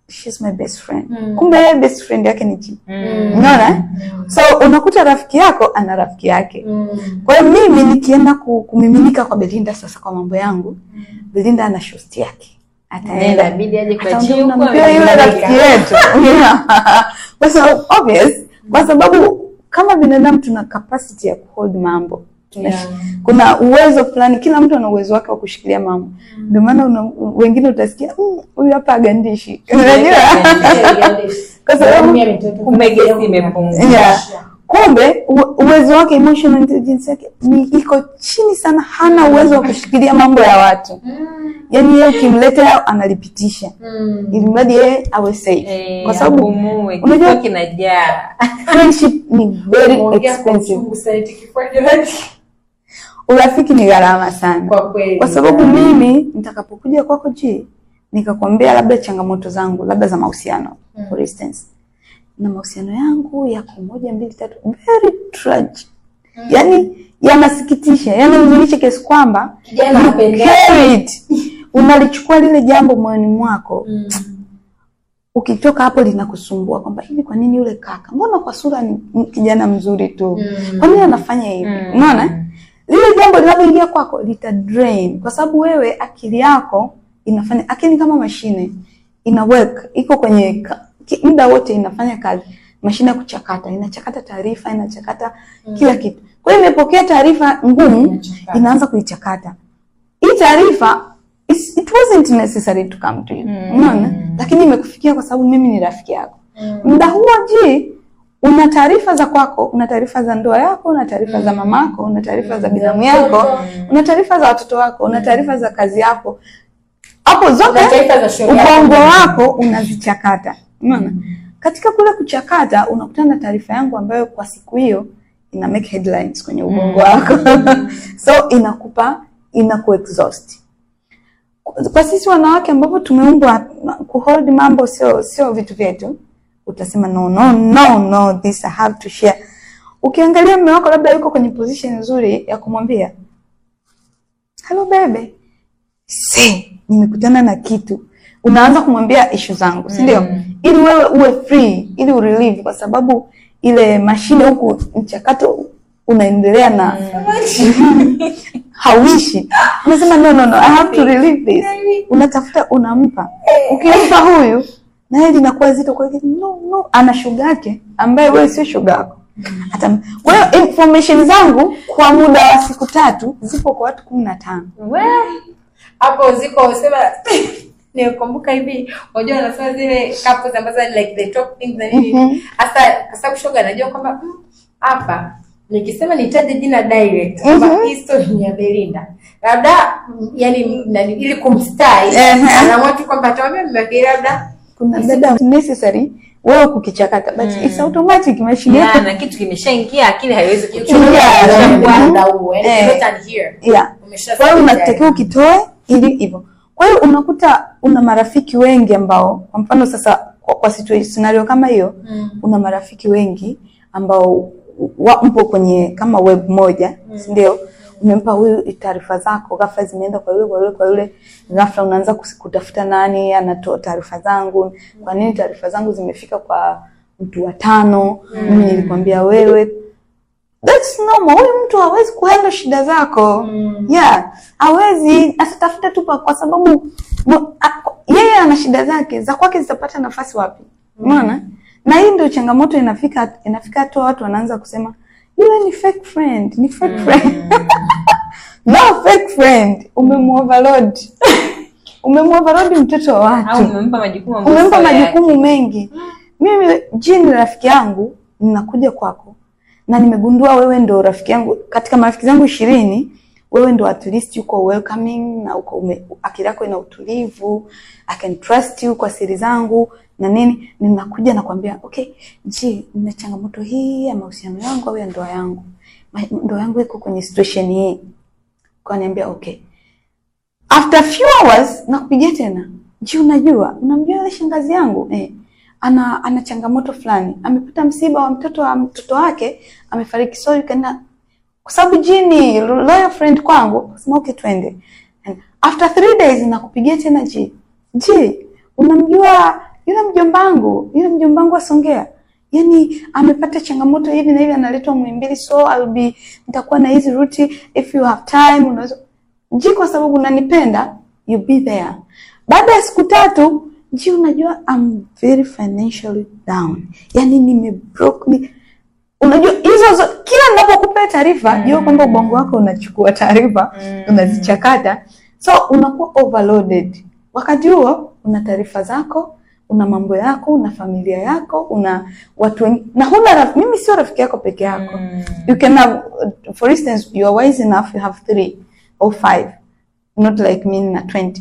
A: she's my best friend.
D: Mm.
A: Kumbe yeye best friend yake ni G.
B: Mm.
A: Unaona? Mm. So unakuta rafiki yako ana rafiki yake.
D: Mm.
A: Kwa hiyo mimi nikienda kumiminika kwa Belinda sasa kwa mambo yangu, mm. Belinda ana shosti yake. Ataenda
B: bidii aje kwa
A: G
B: huko
A: yule rafiki yetu. Kwa sababu obvious, kwa sababu kama binadamu tuna capacity ya kuhold mambo. Tuna, yeah. Kuna uwezo fulani, kila mtu ana uwezo wake wa kushikilia mambo. Ndio maana mm. wengine utasikia huyu mm, hapa agandishi. Unajua? Kwa sababu
B: kumbe gesi imepungua.
A: Yeah. Kumbe uwezo wake, emotional intelligence yake ni iko chini sana, hana uwezo wa kushikilia mambo ya watu. Yaani yeye ukimleta analipitisha. Ili mradi yeye awe safe.
B: E,
A: kwa sababu
B: unajua kinajaa.
A: Friendship ni very expensive. Urafiki ni gharama sana.
D: Kwa kweli.
A: Kwa sababu mimi nitakapokuja kwako G, nikakwambia labda changamoto zangu, labda za mahusiano, mm. for instance. Na mahusiano yangu yako moja mbili tatu very tragic. Mm. Yaani yanasikitisha, yaani uzunishe kiasi kwamba
D: kijana anapendea
A: unalichukua lile jambo moyoni mwako.
D: Mm.
A: Ukitoka hapo linakusumbua kwamba hivi kwa nini yule kaka? Mbona kwa sura ni kijana mzuri tu? Mm. Kwa nini anafanya hivi? Mm. Unaona? Lile jambo linapoingia kwako lita drain kwa sababu wewe akili yako inafanya akili kama mashine ina work, iko kwenye muda wote inafanya kazi. Mashine ya kuchakata, inachakata taarifa, inachakata mm. kila kitu. Kwa hiyo imepokea taarifa ngumu, inaanza kuichakata. Hii taarifa it wasn't necessary to come to you. Unaona? Mm. Lakini imekufikia kwa sababu mimi ni rafiki yako. Mm. Muda huo G una taarifa za kwako, una taarifa za ndoa yako, una taarifa mm. za mamako, una taarifa mm. za binamu yako, mm. una taarifa za watoto wako, una taarifa za kazi yako. Hapo zote ubongo wako unazichakata. Unaona? Mm. Katika kule kuchakata unakutana na taarifa yangu ambayo kwa siku hiyo ina make headlines kwenye ubongo wako. Mm. So inakupa inaku exhaust. Kwa sisi wanawake ambapo tumeumbwa kuhold mambo sio sio vitu vyetu, utasema no no no no this I have to share. Ukiangalia mume wako labda yuko kwenye position nzuri ya kumwambia hello baby, say nimekutana na kitu, unaanza kumwambia issue zangu, si ndio? Mm. Ili wewe uwe free, ili urelieve, kwa sababu ile mashine huku mchakato unaendelea na mm. hawishi. Unasema no no no I have to relieve this. Unatafuta unampa. Ukimpa huyu na yeye linakuwa zito kwa hiyo no no ana sugar yake ambaye wewe sio sugar yako. Hata wewe information zangu kwa muda wa siku tatu zipo kwa watu kumi na tano.
D: Wewe hapo ziko sema nikumbuka hivi unajua wanasema zile couples ambazo like the top things na nini hasa hasa kushoga anajua kwamba hapa nikisema nitaje jina direct kama mm-hmm. history ni ya Belinda labda yani ili kumstai uh-huh. anaamua tu kwamba atawaambia mmeke labda
A: kuna dada necessary wewe kukichakata but mm. it's automatic machine
B: yeah, na kitu kimeshaingia akili haiwezi kuchukua
D: muda huo yani not here
A: yeah kwa hiyo unatakiwa ukitoe ili hivyo. Kwa hiyo unakuta una marafiki wengi ambao kwa mfano sasa kwa, kwa situation scenario kama hiyo mm. una marafiki wengi ambao wapo kwenye kama web moja mm. ndio umempa huyu taarifa zako, ghafla zimeenda kwa yule kwa yule kwa yule, ghafla unaanza kutafuta nani anatoa taarifa zangu, kwa nini taarifa zangu zimefika kwa mtu wa tano, mimi mm. nilikwambia wewe. That's normal. Huyu mtu hawezi kuhandle shida zako. Mm. Yeah, hawezi asitafuta tu kwa sababu yeye ana shida zake, za kwake zitapata nafasi wapi? Unaona? Mm. Na hii ndio changamoto inafika inafika tu watu wanaanza kusema yule ni fake friend, ni fake mm. friend. No fake friend, umemoverload. Umemoverload mtoto wa watu.
B: Au umempa majukumu mengi.
A: Umempa majukumu mengi. Mimi jini rafiki yangu ninakuja kwako na nimegundua wewe ndo rafiki yangu katika marafiki zangu ishirini, wewe ndo at least uko welcoming na uko ume, akili yako ina utulivu, I can trust you kwa siri zangu na nini. Ninakuja na kwambia okay, je, nina changamoto hii ya mahusiano yangu au ya ndoa yangu, ndoa yangu iko kwenye situation hii. Kwa niambia okay, after few hours nakupigia tena, je unajua unamjua ile shangazi yangu eh ana ana changamoto fulani, amepata msiba wa mtoto wa mtoto wake, amefariki, sorry kana kwa sababu jini loyal friend kwangu, sema okay twende. And after three days nakupigia tena, je je unamjua yule mjomba wangu, yule mjomba wangu asongea. Yani amepata changamoto hivi na hivi analetwa Muhimbili, so I'll be nitakuwa na hizi route, if you have time unaweza ji, kwa sababu unanipenda you be there. Baada ya siku tatu ji, unajua I'm very financially down, yani nime broke ni, unajua hizo kila ninapokupa taarifa mm. jua kwamba ubongo wako unachukua taarifa mm. unazichakata, so unakuwa overloaded. Wakati huo una taarifa zako, una mambo yako, una familia yako, una watu wengi, na huna raf, mimi sio rafiki yako peke yako. Mm. You can have, for instance, you are wise enough, you have three or five, not like me na twenty.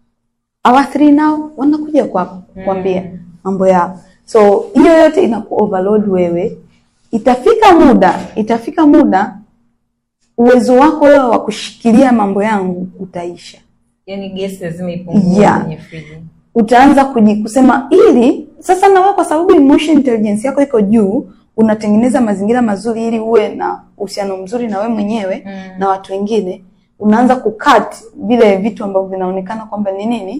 A: Our three now wanakuja kwa kuambia mm. mambo yao. So hiyo yote inaku overload wewe. Itafika muda, itafika muda uwezo wako wewe wa kushikilia mambo yangu utaisha.
B: Yani gesi lazima ipungue
A: yeah.
B: kwenye friji.
A: Utaanza kujikusema ili sasa, na wewe kwa sababu emotional intelligence yako iko juu, unatengeneza mazingira mazuri ili uwe na uhusiano mzuri na wewe mwenyewe mm. na watu wengine. Unaanza kucut vile vitu ambavyo vinaonekana kwamba ni nini,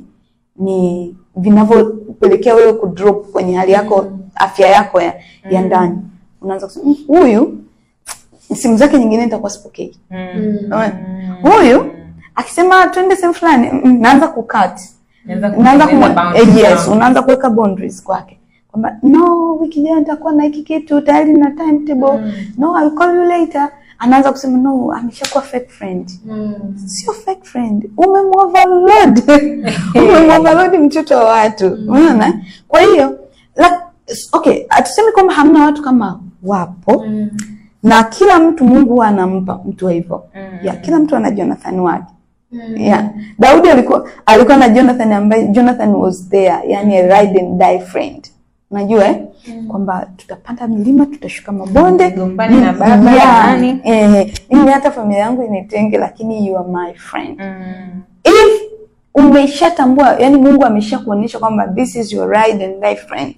A: ni vinavyopelekea wewe kudrop kwenye hali yako mm. afya yako ya, mm. ya ndani. Unaanza kusema huyu simu zake nyingine nitakuwa sipokei. Mm. Huyu mm. akisema twende sehemu fulani, mm, naanza kucut. Unaanza kumweka eh, yes, unaanza kuweka boundaries kwake. Kwamba no, wiki ijayo nitakuwa na hiki kitu tayari na timetable. Mm. No, I'll call you later. Anaanza kusema no, ameshakuwa fake friend. Mm. Sio fake friend. Umemoverload. Umemoverload mtoto wa watu. Unaona? Mm. Kwa hiyo like, okay, atuseme kwamba hamna watu kama wapo. Mm. Na kila mtu Mungu anampa mtu hivyo. Mm. Ya kila mtu ana Jonathan wake. Mm. Yeah. Daudi alikuwa alikuwa na Jonathan ambaye Jonathan was there, yani a ride and die friend. Unajua eh? Mm. Kwamba tutapanda milima, tutashuka mabonde,
B: gombani na baba
A: yeah.
B: nani?
A: Eh, mimi hata familia yangu initenge, lakini you are my friend.
B: Mm.
A: If umeshatambua, yani Mungu ameshakuonyesha kwamba this is your ride and die friend,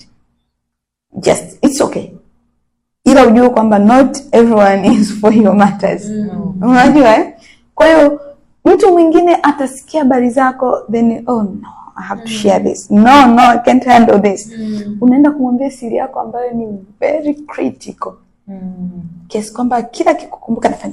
A: just it's okay. Ila ujue kwamba not everyone is for your matters. Mm. Unajua eh? Kwa hiyo mtu mwingine atasikia habari zako, then oh no, I have to share this. No, no, I can't handle this. Mm. Unaenda kumwambia siri yako ambayo ni very critical. Mm. Kiasi kwamba kila kikukumbuka nafanya.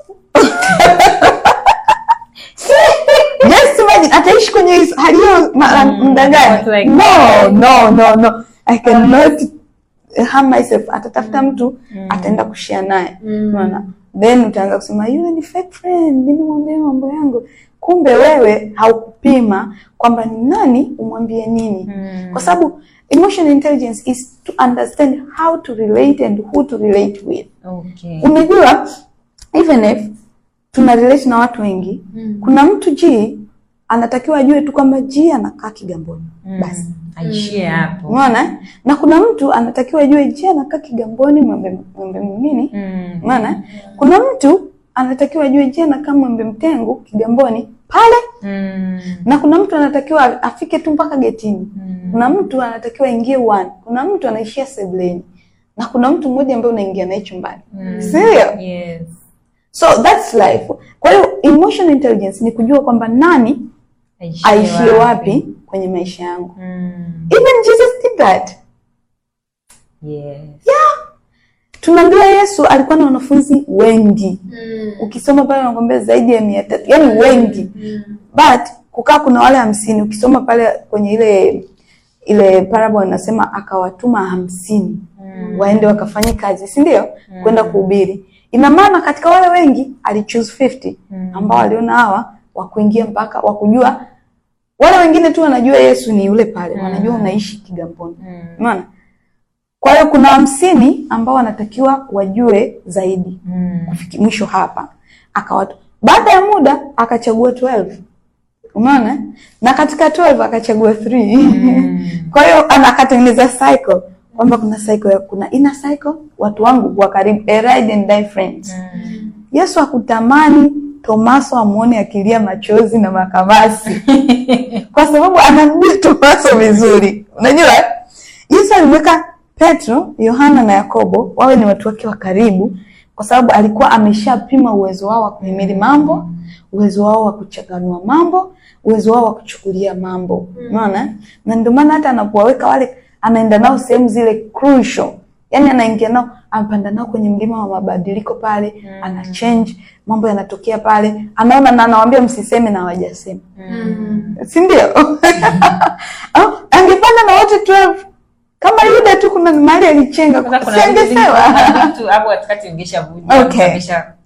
A: Just imagine, ataishi kwenye hali hiyo muda gani? No, no, no, no. I cannot harm myself. Atatafuta mtu, mm. ataenda kushare naye. Unaona? Mm. Then utaanza kusema yule ni fake friend, mimi mwambie mambo yangu. Kumbe wewe haukupima kwamba ni nani umwambie nini. Mm. Kwa sababu emotional intelligence is to understand how to relate and who to relate with.
B: Okay.
A: Unajua even if tuna relate na watu wengi, mm. kuna mtu G anatakiwa ajue tu kwamba G anakaa Kigamboni. Mm. Basi
B: aishie hapo.
A: Unaona? Na kuna mtu anatakiwa ajue G anakaa Kigamboni, Mwembe Mwembe nini? Mm. Unaona? Mm. Kuna mtu anatakiwa ajue G anakaa Mwembe Mtengu Kigamboni pale. Mm. Na kuna mtu anatakiwa afike tu mpaka getini. Mm. Kuna mtu anatakiwa aingie one. Kuna mtu anaishia sebleni. Na kuna mtu mmoja ambaye unaingia naye chumbani. Mm. Sio?
B: Yes.
A: So that's life. Kwa hiyo emotional intelligence ni kujua kwamba nani aishie wapi. wapi kwenye maisha yangu. Mm. Even Jesus did that.
B: Yes.
A: Yeah. Tunaambiwa Yesu alikuwa na wanafunzi wengi. Mm. Ukisoma pale wanakuambia zaidi ya mia tatu. Yaani wengi. Mm. But kukaa kuna wale hamsini. Ukisoma pale kwenye ile ile parable inasema akawatuma hamsini. Mm. Waende wakafanye kazi, si ndio? Mm. Kwenda kuhubiri. Ina maana katika wale wengi alichoose fifty mm. ambao waliona hawa wa kuingia mpaka wa kujua. Wale wengine tu wanajua Yesu ni yule pale, mm. wanajua unaishi Kigamboni. Mm. Unaona? Kwa hiyo kuna hamsini ambao wanatakiwa wajue zaidi. Mm. Kufikia mwisho hapa. Akawatu. Baada ya muda akachagua twelve. Unaona? Na katika twelve akachagua three. Mm. Kwa hiyo anakatengeneza cycle. Kwamba kuna cycle ya kuna inner cycle, watu wangu kwa karibu, a ride and die friends. Mm. Yesu hakutamani Tomaso amuone akilia machozi na makamasi. Kwa sababu anamjua Tomaso vizuri. Unajua? Yesu aliweka Petro, Yohana na Yakobo wawe ni watu wake wa karibu kwa sababu alikuwa ameshapima uwezo wao wa kuhimili mambo, uwezo wao wa kuchanganua mambo, uwezo wao wa kuchukulia mambo. Unaona? Mm. Na ndio maana hata anapowaweka wale anaenda nao sehemu zile crucial. Yaani anaingia nao, anapanda nao kwenye mlima wa mabadiliko pale, mm. ana change, mambo yanatokea pale. Anaona na anawaambia msiseme na hawajasema. Mm. Si ndio? Angepanda na wote twelve. Kama Yuda tu kuna mahali alichenga kusengesewa.
B: Kitu hapo katikati ingeshavuja.
A: Okay.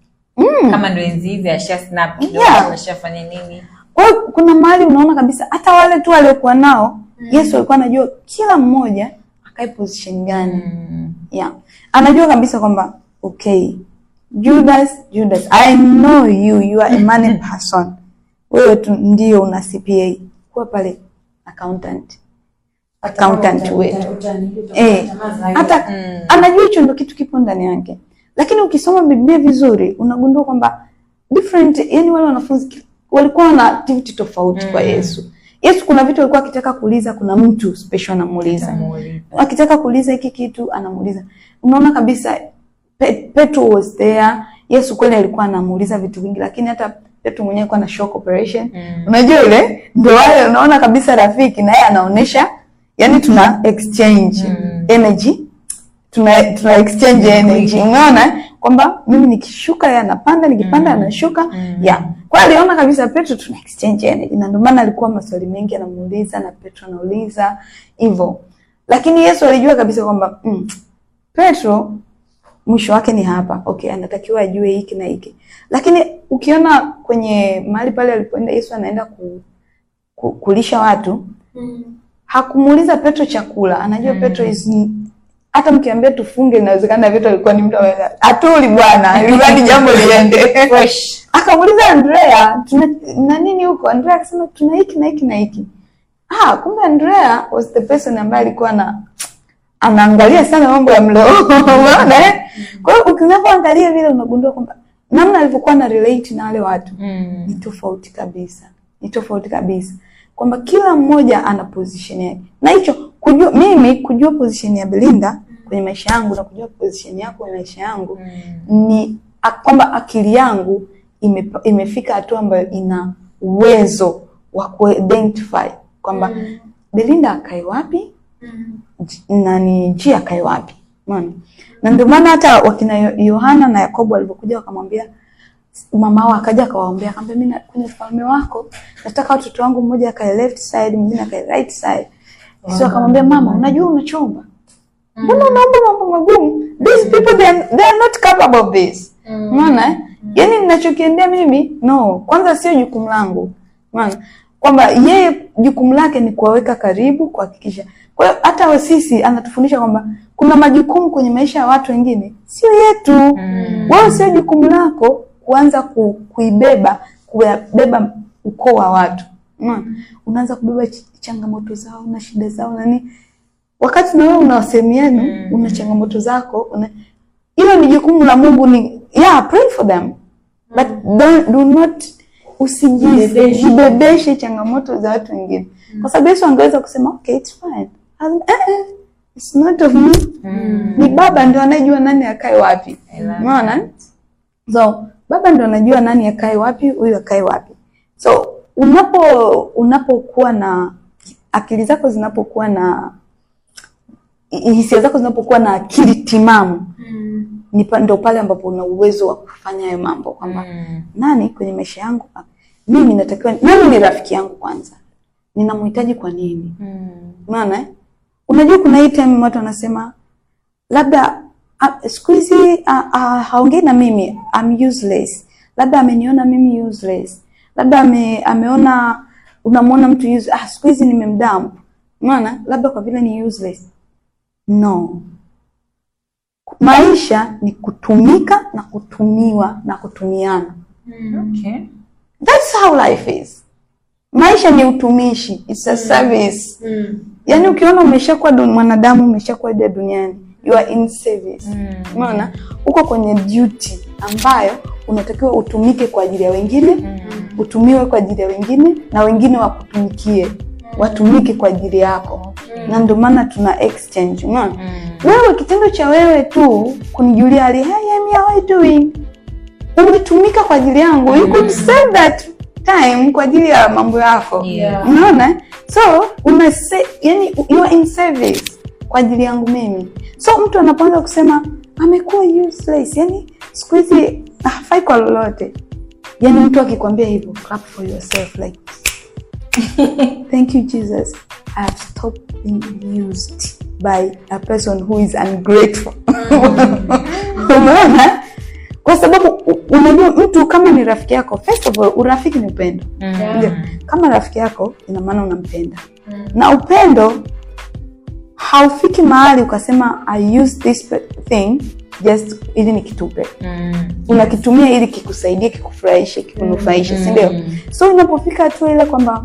B: Mm. Kama ndio enzi hizi asha snap kidogo ashafanya nini.
A: Kwa hiyo kuna mahali unaona kabisa hata wale tu waliokuwa nao, mm. Yesu alikuwa anajua kila mmoja akae position gani. Mm. Yeah. Anajua kabisa kwamba okay, Judas, Judas, I know you, you are a money person. Wewe tu ndio una C P A. Kwa pale accountant. Accountant wetu. Eh, hata mm. anajua hicho ndio kitu kipo ndani yake. Lakini ukisoma Biblia vizuri unagundua kwamba different, yani wale wanafunzi walikuwa na activity tofauti mm. kwa Yesu. Yesu kuna vitu alikuwa akitaka kuuliza, kuna mtu special anamuuliza. Akitaka kuuliza hiki kitu anamuuliza. Unaona kabisa Pe Petro was there. Yesu kweli alikuwa anamuuliza vitu vingi, lakini hata Petro mwenyewe alikuwa na shock operation. Mm. Unajua ile ndio wale unaona kabisa rafiki na yeye anaonesha, yani tuna exchange mm. energy. Tuna tuna exchange energy. Unaona kwamba mimi nikishuka yeye anapanda, nikipanda mm. anashuka. Mm. Yeah. Kwa hiyo aliona kabisa Petro tuna exchange energy. Na ndio maana alikuwa maswali mengi anamuuliza na Petro anauliza hivyo. Lakini Yesu alijua kabisa kwamba mm, Petro mwisho wake ni hapa. Okay, anatakiwa ajue hiki na hiki. Lakini ukiona kwenye mahali pale alipoenda Yesu anaenda ku, ku, kulisha watu, mm. hakumuuliza Petro chakula. Anajua mm. Petro is hata mkiambia tufunge inawezekana Petro alikuwa ni mtu atuli bwana. Ilibaki jambo liende. Fresh. Akamuuliza Andrea, tuna na nini huko? Andrea akasema tuna hiki na hiki na hiki. Ah, kumbe Andrea was the person ambaye alikuwa na anaangalia sana mambo ya mlo. Unaona eh? Kwa hiyo ukinapoangalia vile unagundua kwamba namna alivyokuwa na relate na wale watu mm. ni tofauti kabisa. Ni tofauti kabisa. Kwamba kila mmoja ana position yake. Na hicho kujua mimi kujua position ya Belinda kwenye maisha yangu na kujua position yako kwenye maisha yangu mm. ni kwamba akili yangu ime, imefika hatua ambayo ina uwezo wa ku-identify kwamba mm. Belinda akae wapi mm. na ni G akae wapi. Unaona? Na ndio maana hata wakina Yohana na Yakobo walipokuja wakamwambia mama wao, akaja akawaambia akamwambia mimi kwenye ufalme wako nataka watoto wangu mmoja akae left side mwingine akae right side. Wow. So akamwambia mama, unajua unachomba. Mbona mm. unaomba mambo magumu? These people they are, they are not capable of this. Unaona? Mm. mm. Yaani ninachokiendea mimi no, kwanza sio jukumu langu. Unaona? Kwamba yeye jukumu lake ni kuwaweka karibu, kuhakikisha. Kwa hiyo hata sisi anatufundisha kwamba kuna majukumu kwenye maisha ya watu wengine sio yetu. Mm. Wewe sio jukumu lako kuanza ku, kuibeba, kubeba ukoo wa watu. Unaona? Unaanza kubeba ch changamoto zao na shida zao nani. Wakati na wewe unawasemiana, mm. una changamoto zako, una hilo ni jukumu la Mungu ni yeah, pray for them. Mm. But don't, do not usijibebeshe changamoto za watu wengine. Mm. Kwa sababu Yesu angeweza kusema okay, it's fine. Um, eh, eh, it's not of me. Mm. Ni baba ndio anajua nani akae wapi. Unaona? So baba ndio anajua nani akae wapi, huyu akae wapi. So unapo unapokuwa na akili zako zinapokuwa na hisia zako zinapokuwa na akili timamu, mm. ni ndio pale ambapo una uwezo wa kufanya hayo mambo kwamba mm. nani kwenye maisha yangu mimi natakiwa nani ni rafiki yangu kwanza. Ninamhitaji kwa nini? Mm. Maana eh? Unajua kuna hii time watu wanasema labda uh, siku hizi uh, uh, haongei na mimi, I'm useless. Labda ameniona mimi useless. Labda ame, ameona unamwona mtu useless. Ah, siku hizi nimemdump. Unaona? Labda kwa vile ni useless. No. Maisha ni kutumika na kutumiwa na kutumiana.
B: Mm. Okay.
A: That's how life is. Maisha ni utumishi. It's a service. Mm. Yaani ukiona umeshakuwa mwanadamu, umeshakuwa duniani, you are in service. Unaona? Mm. Uko kwenye duty ambayo unatakiwa utumike kwa ajili ya wengine, mm. utumiwe kwa ajili ya wengine na wengine wakutumikie. Watumike kwa ajili yako. Mm. Na ndio maana tuna exchange. Unaona? Mm. Wewe kitendo cha wewe tu kunijulia hali, "Hi, I'm mommy, how are you doing? Umetumika kwa ajili yangu. You could save that time kwa ajili ya mambo yako.
B: Yeah.
A: Unaona? So, una say, yani you are in service kwa ajili yangu mimi. So mtu anapoanza kusema amekuwa useless, yani siku hizi hafai kwa lolote. Yani mtu akikwambia hivyo, clap for yourself like thank you Jesus. I have stopped being used by a person who is ungrateful. Unaona? Kwa sababu unajua mtu kama ni rafiki yako, first of all urafiki ni upendo. Mm. Kama rafiki yako ina maana unampenda. Mm. Na upendo haufiki mahali ukasema I use this thing just ili nikitupe. Mm. Unakitumia ili kikusaidie, kikufurahishe, kikunufaishe, mm. si ndio? So unapofika tu ile kwamba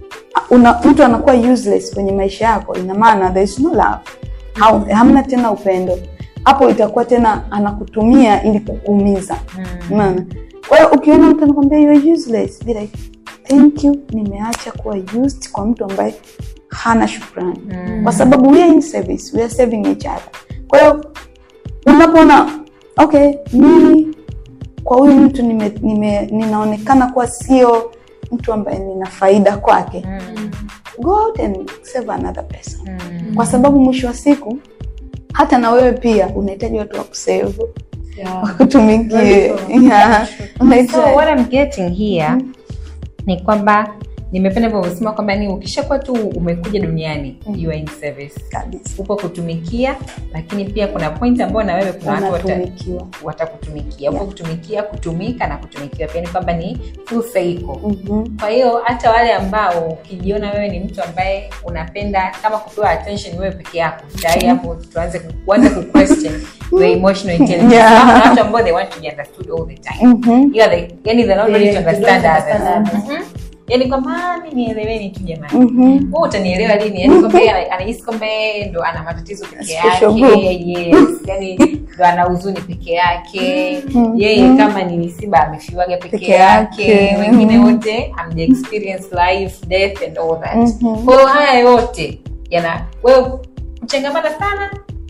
A: una mtu anakuwa useless kwenye maisha yako, ina maana there is no love. How, hamna tena upendo. Hapo itakuwa tena anakutumia ili kukuumiza. Unaona? Mm. Kwa hiyo ukiona mtu anakuambia you are useless, be like thank you, nimeacha kuwa used kwa mtu ambaye hana shukrani. Mm. Kwa sababu we are in service, we are serving each other. Kwa hiyo unapoona okay, mimi kwa huyu mtu nime, nime ninaonekana kuwa sio mtu ambaye nina faida kwake. Mm. Go out and save another person. Mm. Kwa sababu mwisho wa siku hata na wewe pia unahitaji watu wa kusave. Yeah. Wakutumikie. Yeah.
B: So what I'm getting here mm. ni kwamba nimependa hivyo kusema kwamba ni ukishakuwa tu umekuja duniani mm. you are in service
A: kabisa.
B: Upo kutumikia, lakini pia kuna point ambayo na wewe kuna watu
A: watakutumikia.
B: Watakutumikia. Upo kutumikia, kutumika na kutumikiwa. Pia ni kwamba ni full cycle. Mm-hmm. Kwa hiyo hata wale ambao ukijiona wewe ni mtu ambaye unapenda kama kupewa attention wewe peke yako, tayari hapo tuanze kuanza ku question your emotional intelligence. Yeah. Watu ambao they want to be understood all the time. Mm-hmm. Yeah, they, yani they're not ready to understand others. Mm-hmm. Yani kwa mami nieleweni tu jamani. Mm-hmm. Wewe utanielewa lini? Yani kwamba anahisi kwamba ndo ana matatizo peke yake. Yes. Yani ndo ana huzuni peke yake. Mm-hmm. Yeye kama ni misiba amefiwaga peke yake. Wengine wote amje experience life, death and all that. Mm-hmm. Kwa haya yote yana wewe kuchangamana sana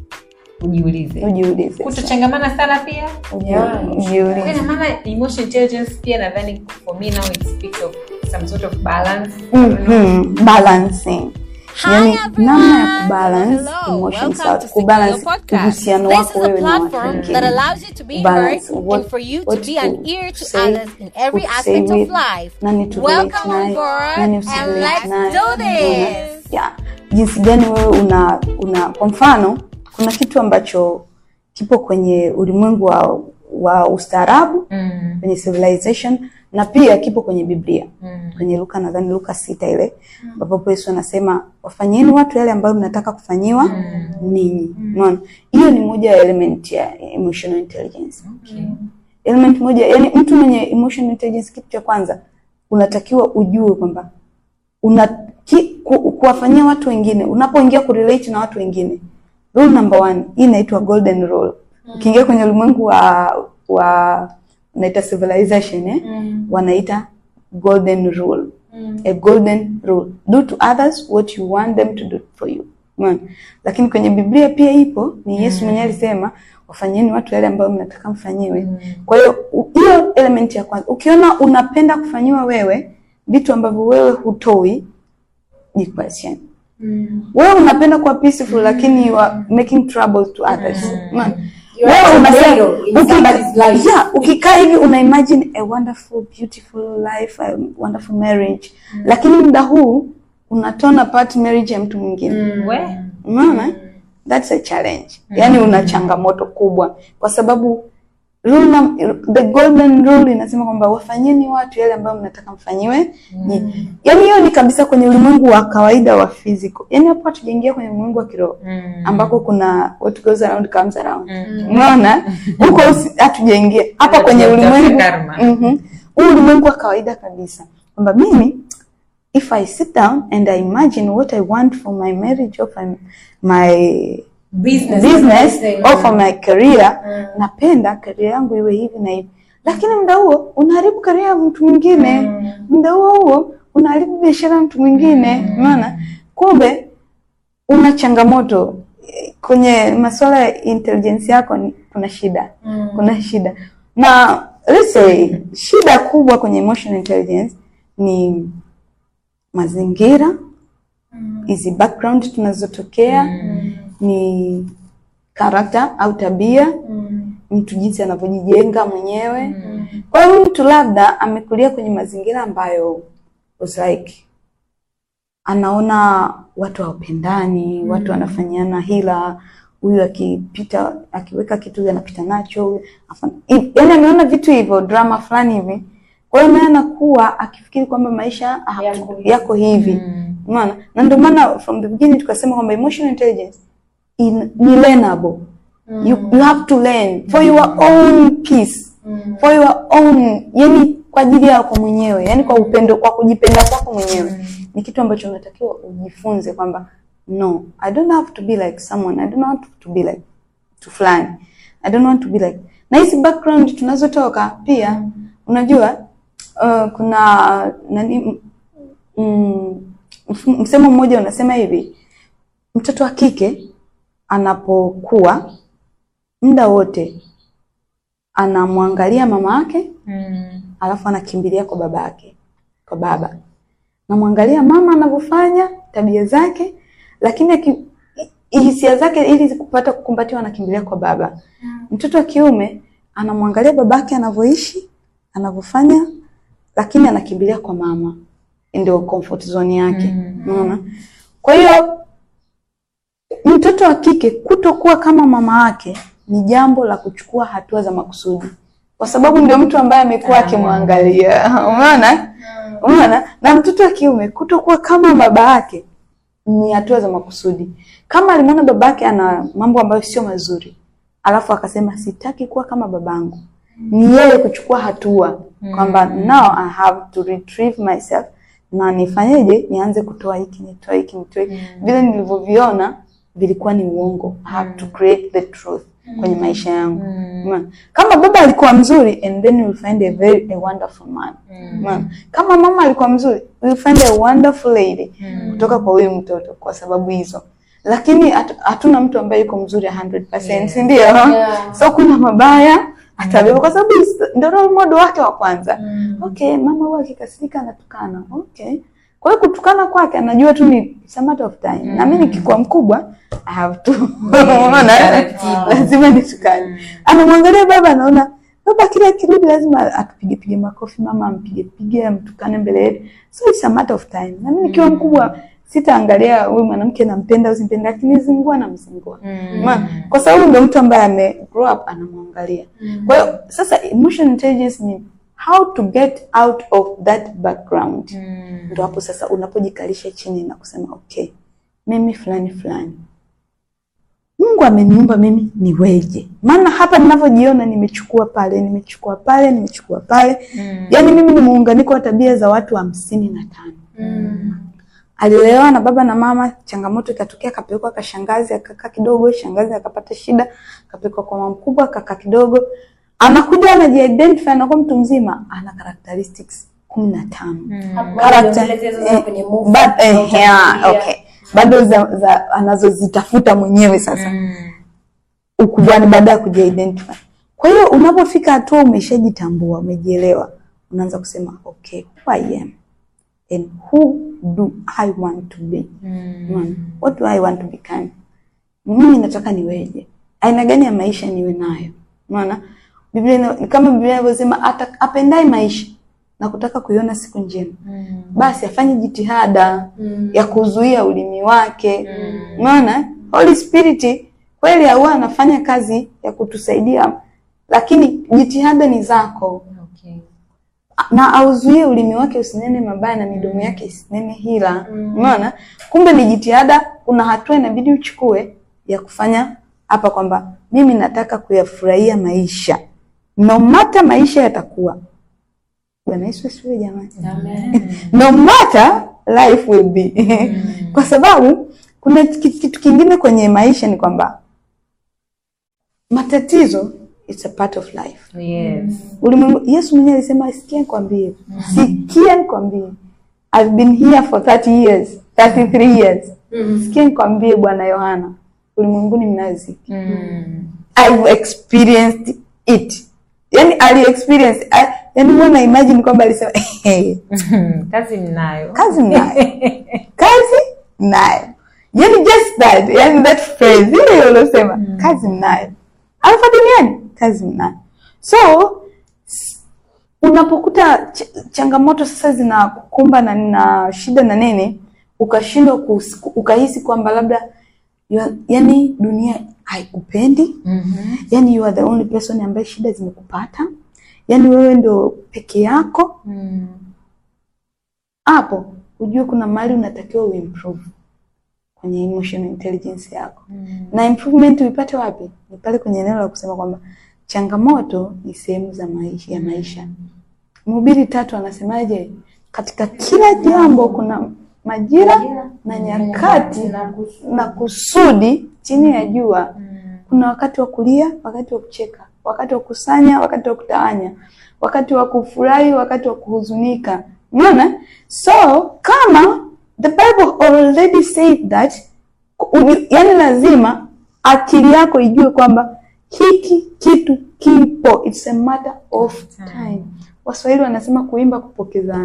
B: ujiulize.
A: Ujiulize.
B: Kutochangamana sana pia
A: ujiulize.
B: Kwa maana emotional intelligence pia nadhani for me now it speaks of some sort of balance.
A: Mm-hmm. Balancing. Yani namna ya kubalance emotions out, kubalance uhusiano wako wewe na watu wengine.
C: That allows you to be heard and for you to be an ear to others in every aspect of life. Welcome on board and let's do this.
A: Yeah. Jinsi gani wewe una una kwa mfano kuna kitu ambacho kipo kwenye ulimwengu wa wa ustaarabu, mm. kwenye civilization, na pia kipo kwenye Biblia. Mm. Kwenye Luka nadhani Luka sita ile ambapo mm. Yesu anasema wafanyeni watu yale ambayo mnataka kufanyiwa mm. ninyi. Unaona? Mm. Hiyo ni moja ya element ya emotional intelligence. Okay. Element moja, yani mtu mwenye emotional intelligence, kitu cha kwanza unatakiwa ujue kwamba una ki, ku, kuwafanyia watu wengine, unapoingia ku relate na watu wengine. Rule number one, hii inaitwa golden rule. Mm. Ukiingia kwenye ulimwengu wa wa naita civilization eh mm. wanaita golden rule. Mm. A golden rule. Do to others what you want them to do for you. Mm. Lakini kwenye Biblia pia ipo, ni Yesu mwenyewe alisema wafanyeni watu yale ambayo mnataka mfanyiwe. Mm. Kwa hiyo hiyo element ya kwanza, ukiona unapenda kufanyiwa wewe vitu ambavyo wewe hutoi, ni question. Mm. Wewe unapenda kuwa peaceful, mm. lakini you are making trouble to others. Mm. Mm. Wewe unasema yeah, ukikaa hivi una imagine a wonderful beautiful life, a wonderful marriage. Mm. Lakini muda huu unatona part marriage ya mtu mwingine.
B: Mm. Wewe
A: unaona? Mm. That's a challenge. Mm. Yaani una changamoto kubwa kwa sababu rule, the golden rule inasema kwamba wafanyeni watu yale ambayo mnataka mfanyiwe. Mm. Yaani hiyo ni kabisa kwenye ulimwengu wa kawaida wa physical. Yaani hapo tujaingia kwenye ulimwengu wa kiroho. Mm. Ambako kuna what goes around comes around. Mm. Unaona? Huko hatujaingia. Hapa kwenye ulimwengu mhm. Ulimwengu wa kawaida kabisa. Kwamba mimi if I sit down and I imagine what I want for my marriage or for my business, business or for my career, mm. napenda career yangu iwe hivi na hivi. Lakini muda huo unaharibu career ya mtu mwingine. Mm. Muda huo huo unaharibu biashara ya mtu mwingine. Unaona? Mm. Kumbe una changamoto. kwenye masuala ya intelligence yako ni, kuna shida. Mm. Kuna shida. Na let's say shida kubwa kwenye emotional intelligence ni mazingira, hizi mm. background tunazotokea, mm. ni character au tabia, mm. mtu jinsi anavyojijenga mwenyewe. Mm. Kwa hiyo mtu labda amekulia kwenye mazingira ambayo was like anaona watu hawapendani, mm. watu wanafanyana hila, huyu akipita akiweka kitu anapita nacho, yaani ameona vitu hivyo, drama fulani hivi. Kwa hiyo naye anakuwa akifikiri kwamba maisha yako, yako hivi. Mm. Unaona? Na ndio maana from the beginning tukasema kwamba emotional intelligence in ni learnable. Mm. You, you have to learn for your own peace. Mm. For your own, yani kwa ajili yako mwenyewe, yani kwa upendo, kwa kujipenda kwako mwenyewe. Mm. Ni kitu ambacho unatakiwa ujifunze kwamba no, I don't have to be like someone. I don't want to be like to fulani. I don't want to be like. Na hizi background tunazotoka pia, mm. unajua uh, kuna nani mm, msemo mmoja unasema hivi, mtoto wa kike anapokuwa muda wote anamwangalia mama yake, mm. alafu anakimbilia kwa baba yake, kwa baba. Namwangalia mama anavyofanya, tabia zake, lakini hisia zake ili kupata kukumbatiwa anakimbilia kwa baba. Mm. Mtoto wa kiume anamwangalia babake anavyoishi, anavyofanya, lakini anakimbilia kwa mama. Ndio comfort zone yake. Unaona? Mm. Kwa hiyo mtoto wa kike kutokuwa kama mama yake ni jambo la kuchukua hatua za makusudi. Kwa sababu ndio mtu ambaye amekuwa akimwangalia. Unaona? Unaona? Na mtoto wa kiume kutokuwa kama baba yake ni hatua za makusudi. Kama alimwona babake ana mambo ambayo sio mazuri, alafu akasema sitaki kuwa kama babangu, ni yeye kuchukua hatua kwamba now I have to retrieve myself na nifanyeje, nianze kutoa hiki, nitoa hiki, nitoa hiki. Vile nilivyoviona vilikuwa ni uongo. I have to create the truth kwenye maisha yangu. Mm. Kama baba alikuwa mzuri, and then you'll find a very a wonderful man. Mm. Kama mama alikuwa mzuri, you'll find a wonderful lady. Mm. Kutoka kwa huyu mtoto kwa sababu hizo. Lakini hatuna mtu ambaye yuko mzuri one hundred percent, yeah. Ndio? Yeah. So kuna mabaya atabeba, mm. kwa sababu ndio role model wake wa kwanza. Mm. Okay, mama huwa akikasirika anatukana. Okay. Kwa hiyo kutukana kwake anajua tu ni a matter of time. Mm. Na mimi nikikuwa mkubwa I have to unaona lazima nitukane. Mm. Anamwangalia baba anaona baba kila kirudi lazima atupige pige makofi, mama ampige pige amtukane mbele yetu. So it's a matter of time. Na mimi nikiwa mkubwa sitaangalia huyu mwanamke nampenda au simpenda, lakini zingua na msingua. Mm. Kwa sababu ndio mtu ambaye ame grow up anamwangalia. Mm. Kwa hiyo sasa emotional intelligence ni how to get out of that background. Mm. Ndio hapo sasa unapojikalisha chini na kusema okay, mimi fulani fulani, Mungu ameniumba mimi niweje? Maana hapa ninavyojiona nimechukua pale, nimechukua pale, nimechukua pale. Mm. Yaani mimi ni muunganiko wa tabia za watu hamsini na tano. Mm. Alilelewa na baba na mama, changamoto ikatokea akapelekwa kwa shangazi akakaa kidogo, shangazi akapata shida, akapelekwa kwa mama mkubwa akakaa kidogo. Anakuja anaji-identify anakuwa mtu mzima, ana characteristics kumi na tano. Mm. Character eh, kwenye movie. But eh, yeah, okay. Bado za, za anazozitafuta mwenyewe sasa. Mm. Ukubwani baada ya kuji-identify. Kwa hiyo unapofika hatua umeshajitambua, umejielewa, unaanza kusema okay, who I am and who do I want to be? Mm. What do I want to become? Mimi nataka niweje? Aina gani ya maisha niwe nayo? Unaona? Biblia kama Biblia inasema apendaye maisha na kutaka kuiona siku njema. Mm. Basi afanye jitihada mm. ya kuzuia ulimi wake. Unaona? Mm. Holy Spirit kweli huwa anafanya kazi ya kutusaidia, lakini jitihada ni zako. Okay. Na auzuie ulimi wake usinene mabaya na midomo yake isinene hila. Unaona? Mm. Kumbe ni jitihada, kuna hatua inabidi uchukue ya kufanya hapa kwamba mimi nataka kuyafurahia maisha. No matter maisha yatakuwa. Bwana Yesu asifiwe jamani. Amen. No matter life will be. Mm. Kwa sababu kuna kitu kingine kwenye maisha ni kwamba matatizo it's a part of life. Yes. Ulimwengu, Yesu mwenyewe alisema sikia nikwambie. Mm. Sikia nikwambie. I've been here for thirty years, thirty-three years. Mm. Sikia nikwambie Bwana Yohana. ulimwenguni mnayo ziki.
B: Mm.
A: I've experienced it. Yani ali experience, yani mbona imagine kwamba alisema
B: kazi mnayo.
A: Kazi mnayo. Kazi mnayo. Yani just that, yani that phrase ile ulosema, mm. kazi mnayo. Alfa duniani, kazi mnayo. So unapokuta ch changamoto sasa zinakukumba na, na shida na nene, ukashindwa ukahisi kwamba labda yani dunia haikupendi,
B: mm-hmm.
A: yani you are the only person ambaye shida zimekupata, yani wewe ndio peke yako,
B: mm.
A: hapo ujue kuna mahali unatakiwa uimprove kwenye emotional intelligence yako.
B: Mm.
A: Na improvement uipate wapi? Ni pale kwenye eneo la kusema kwamba changamoto ni sehemu za maisha ya maisha. Mhubiri tatu anasemaje? Katika kila jambo kuna majira na nyakati na kusudi chini ya jua. Kuna wakati wa kulia, wakati wa kucheka, wakati wa kusanya, wakati wa kutawanya, wakati wa kufurahi, wakati wa kuhuzunika. Unaona? So kama the Bible already said that, yani lazima akili yako ijue kwamba hiki kitu kipo, it's a matter of time. Waswahili wanasema kuimba kupokezana.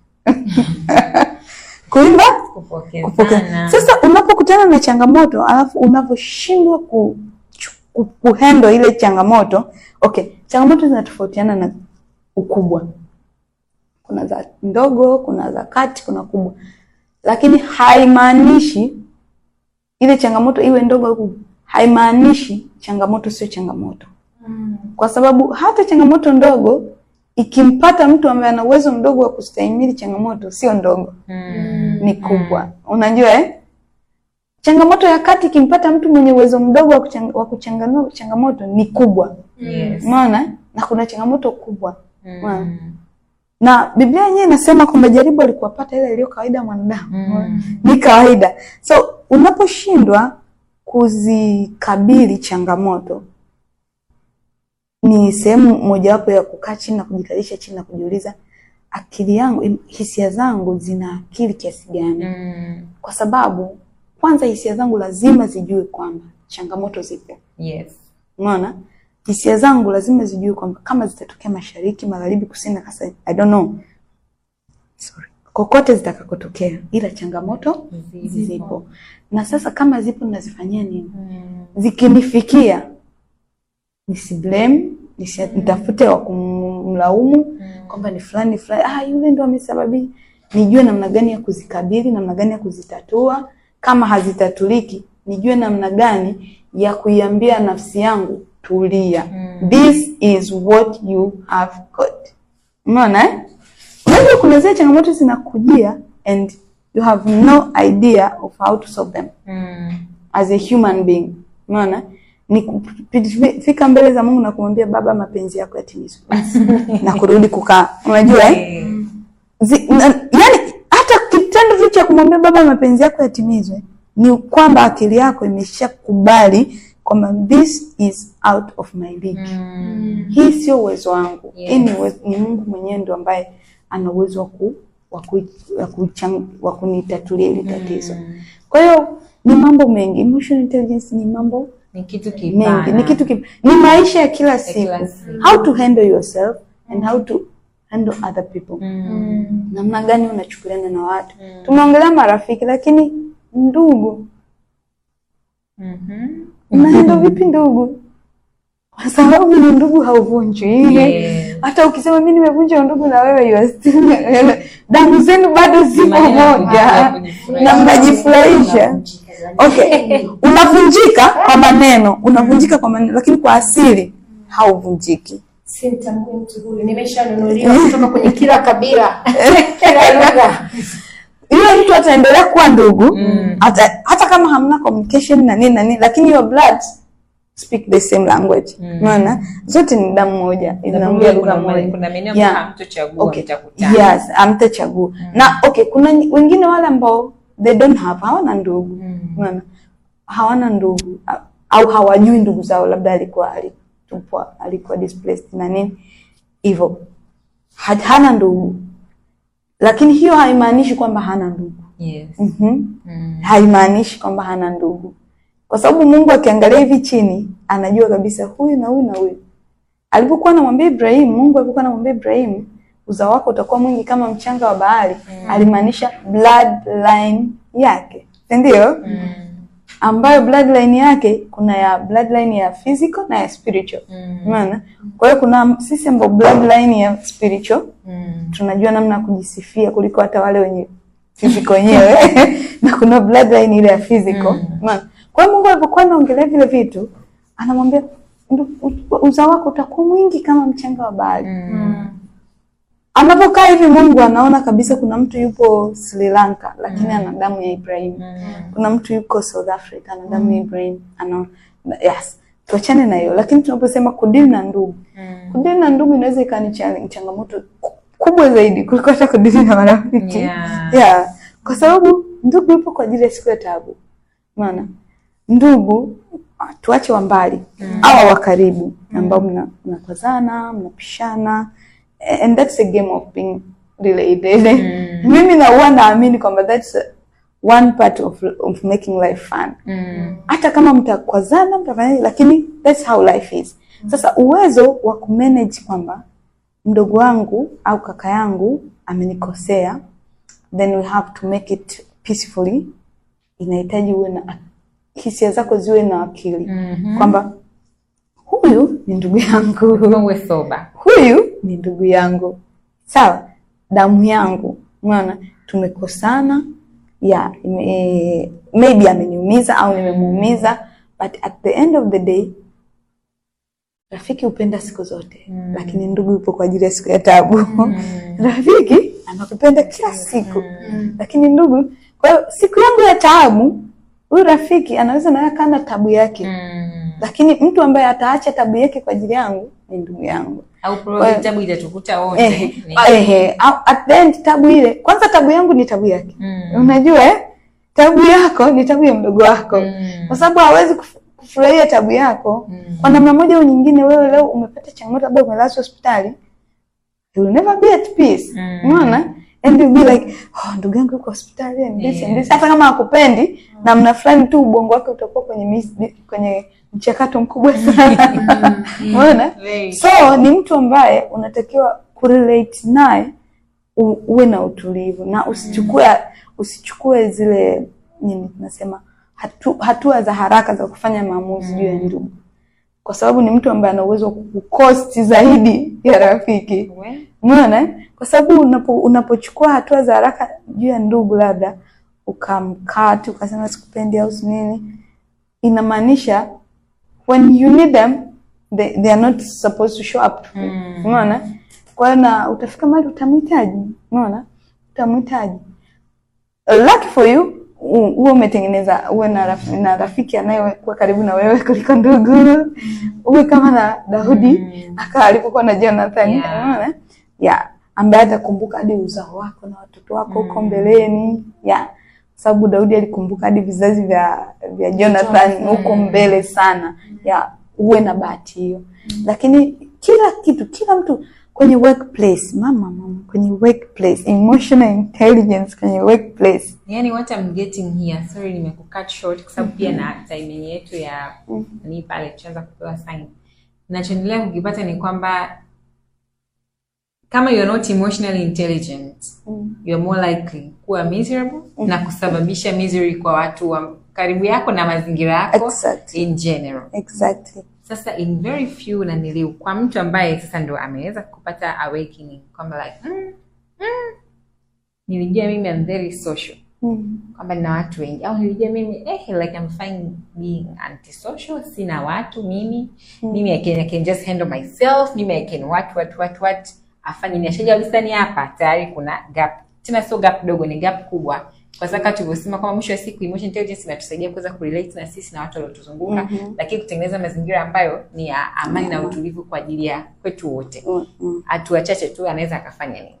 A: Kuimba kupokezana. Sasa unapokutana na changamoto alafu unavoshindwa ku, ku kuhandle ile changamoto, okay, changamoto zinatofautiana na ukubwa. Kuna za ndogo, kuna za kati, kuna kubwa. Lakini haimaanishi ile changamoto iwe ndogo au kubwa. Haimaanishi changamoto sio changamoto. Mm. Kwa sababu hata changamoto ndogo ikimpata mtu ambaye ana uwezo mdogo wa kustahimili changamoto sio ndogo.
B: Mm.
A: Ni kubwa. Unajua eh? Changamoto ya kati ikimpata mtu mwenye uwezo mdogo wa kuchang, wa kuchanganua changamoto ni kubwa.
B: Yes.
A: Unaona? Na kuna changamoto kubwa.
B: Mm.
A: Na Biblia yenyewe inasema kwamba jaribu alikuwapata ile iliyo kawaida mwanadamu.
B: Mm.
A: Ni kawaida. So unaposhindwa kuzikabili changamoto, ni sehemu mojawapo ya kukaa chini na kujikalisha chini na kujiuliza, akili yangu, hisia zangu zina akili kiasi gani?
B: Mm.
A: Kwa sababu kwanza hisia zangu lazima zijue kwamba changamoto zipo.
B: Yes.
A: Unaona? Hisia zangu lazima zijue kwamba kama zitatokea mashariki, magharibi, kusini, kasa, I don't know. Sorry. Kokote zitakakotokea, ila changamoto zipo. zipo. Na sasa kama zipo nazifanyia nini?
B: Mm.
A: Zikinifikia, nisiblame, nitafute wa kumlaumu, mm. kwamba ni fulani fulani, ah yule ndo amesababisha. Nijue namna gani ya kuzikabili, namna gani ya kuzitatua. Kama hazitatuliki, nijue namna gani ya kuiambia nafsi yangu tulia. Mm. This is what you have got. Umeona eh? Unajua kuna zile changamoto zinakujia and you have no idea of how to solve them.
B: Mm. As
A: a human being. Umeona? Ni kufika mbele za Mungu na kumwambia Baba, mapenzi yako yatimizwe. Na kurudi kukaa. Unajua eh? Mm. Zi, na, yani hata kitendo cha kumwambia Baba, mapenzi yako yatimizwe ni kwamba akili yako imeshakubali kwamba this is out of my reach. Mm. Hii sio uwezo wangu. Yes. Hii ni Mungu mwenyewe ndo ambaye ana uwezo wa ku wa kunitatulia ile tatizo. Mm. Kwa hiyo ni mambo mengi. Emotional intelligence ni mambo
B: ni kitu kipana.
A: Mengi, ni kitu kipana. Ni maisha ya kila siku. Kila siku. How to handle yourself and how to handle other people.
B: Mm.
A: Namna gani unachukuliana na watu. Mm. Tumeongelea marafiki lakini ndugu.
B: Mhm.
A: Unaenda vipi ndugu? Kwa sababu ni ndugu hauvunjwi.
B: Yes.
A: Hata ukisema mimi nimevunja ndugu na wewe you are still damu zenu bado zipo moja. Na mnajifurahisha. Okay. Unavunjika kwa maneno, unavunjika kwa maneno lakini kwa asili hauvunjiki.
D: Simtambui mtu huyu. Nimeshanunuliwa kutoka kwenye kila kabila. Kila lugha.
A: Yule mtu ataendelea kuwa ndugu,
B: mm.
A: hata hata kama hamna communication na nini na nini, lakini your blood speak the same language. Unaona? Mm. Zote ni damu moja, inaongea lugha moja.
B: Kuna maeneo yeah. hamtochagua
A: okay.
B: mtakutana.
A: Yes, hamtachagua. Mm. Na okay, kuna wengine wale ambao they don't have, hawana ndugu. Unaona? Mm. Hawana ndugu au hawajui ndugu zao, labda alikuwa alitupwa, alikuwa displaced na nini. Hivyo hana ndugu. Lakini hiyo haimaanishi kwamba hana ndugu.
B: Yes.
A: Mhm. Mm. Haimaanishi kwamba hana ndugu. Kwa sababu Mungu akiangalia hivi chini anajua kabisa huyu na huyu na huyu. Alipokuwa anamwambia Ibrahim, Mungu alipokuwa anamwambia Ibrahim uzao wako utakuwa mwingi kama mchanga wa bahari, mm. alimaanisha bloodline yake. Ndio? Mm. Ambayo bloodline yake kuna ya bloodline ya physical na ya spiritual. Umeona? Mm. Kwa hiyo kuna sisi ambao bloodline ya spiritual, mm. tunajua namna kujisifia kuliko hata wale wenye physical wenyewe. Na kuna bloodline ile ya physical. Umeona? Mm. Kwa hiyo Mungu alipokuwa anaongelea vile vitu, anamwambia uzao wako utakuwa mwingi kama mchanga wa bahari. Mm. Anapokaa hivi Mungu anaona kabisa kuna mtu yupo Sri Lanka lakini mm. ana damu ya Ibrahim. Mm. Kuna mtu yuko South Africa ana damu ya Ibrahim. Ana yes, tuachane na hiyo. Lakini tunaposema kudili na ndugu. Mm. Kudili na ndugu inaweza ikawa ni changamoto kubwa zaidi kuliko hata kudili na marafiki. Yeah. Yeah. Kwa sababu ndugu yupo kwa ajili ya siku ya taabu. Maana ndugu tuache wa mbali mm. au wa karibu ambao mna mnakozana, mnapishana, and that's a game of being related. Mm. Mimi na huwa naamini kwamba that's one part of of making life fun. Mm. Hata kama mtakwazana, mtafanya, lakini that's how life is. Mm. Sasa uwezo wa kumanage kwamba mdogo wangu au kaka yangu amenikosea, then we have to make it peacefully. Inahitaji uwe na hisia zako ziwe na akili. Mm-hmm. Kwamba huyu ni ndugu yangu,
B: uwe soba.
A: Huyu ni ndugu yangu. Sawa, damu yangu. Unaona, tumekosana. Yeah, e, maybe ameniumiza au nimemuumiza, but at the end of the day rafiki upenda siku zote. Mm. Lakini ndugu yupo kwa ajili ya siku ya taabu. Mm. Rafiki anakupenda kila siku. Mm. Lakini ndugu, kwa hiyo siku yangu ya taabu, huyu rafiki anaweza naye kana tabu yake. Mm. Lakini mtu ambaye ataacha tabu yake kwa ajili yangu ni ndugu yangu.
B: Au probably tabu itatukuta wote.
A: Eh, eh, at the end tabu ile, kwanza tabu yangu ni tabu yake. Mm. Unajua eh? Tabu yako ni tabu ya mdogo wako. Mm. Kwa sababu hawezi kufurahia tabu yako. Mm. Kwa namna moja au nyingine. Wewe leo umepata changamoto, labda umelazwa hospitali, you will never be at peace. Unaona? Mm. And you'll be like, oh, ndugu yangu yuko hospitali and this, yeah. and this. Hata kama hakupendi, mm. na mna fulani tu ubongo wake utakuwa kwenye kwenye mchakato mkubwa sana. Unaona? So ni mtu ambaye unatakiwa kurelate naye, uwe na utulivu na usichukue mm. usichukue zile nini tunasema hatu, hatua za haraka za kufanya maamuzi juu mm. ya ndugu. Kwa sababu ni mtu ambaye ana uwezo kukosti zaidi ya rafiki. Unaona? Kwa sababu unapo unapochukua hatua za haraka juu ya ndugu, labda ukamkata ukasema sikupendi au nini, inamaanisha when you need them they, they are not supposed to show up. Mm. Unaona? Kwa hiyo na utafika mahali utamhitaji. Unaona? Utamhitaji. Lucky for you, uwe umetengeneza uwe na rafiki, na rafiki anayekuwa karibu na wewe kuliko ndugu. Uwe kama na Daudi mm. aka alipokuwa na Jonathan. Yeah. Unaona? Yeah, ambaye atakumbuka hadi uzao wako na watoto wako huko mm. mbeleni. Yeah. Sababu Daudi alikumbuka hadi vizazi vya vya Jonathan huko mbele sana. Yeah, uwe na bahati hiyo. Mm. Lakini kila kitu, kila mtu kwenye workplace, mama mama kwenye workplace, emotional intelligence kwenye workplace.
B: Yani what I'm getting here, sorry nimekucut short kwa sababu pia na timing yetu ya mm. ni pale tuanza kupewa sign. Ninachoendelea kukipata ni kwamba kama you're not emotionally intelligent, mm. you're more likely kuwa miserable mm. na kusababisha misery kwa watu wa karibu yako na mazingira yako. Exactly. In general.
A: Exactly.
B: Sasa in very few na niliu kwa mtu ambaye sasa ndo ameweza kupata awakening kwamba like mm, mm, nilijua mimi I'm very social. Mm. Kwamba nina watu wengi au nilijua mimi eh like I'm fine being antisocial, sina watu mimi. Mm. Mimi I can, I can just handle myself, mimi I can what what what what afanye niashaje kabisa ni hapa tayari kuna gap. Tena sio gap dogo, ni gap kubwa. Kwa sababu tulivyosema kama mwisho wa siku emotional intelligence inatusaidia kuweza kurelate na sisi na watu waliotuzunguka, mm-hmm. lakini kutengeneza mazingira ambayo ni ya amani mm-hmm. na utulivu kwa ajili ya kwetu wote. Mm-hmm. Atu wachache tu anaweza akafanya nini?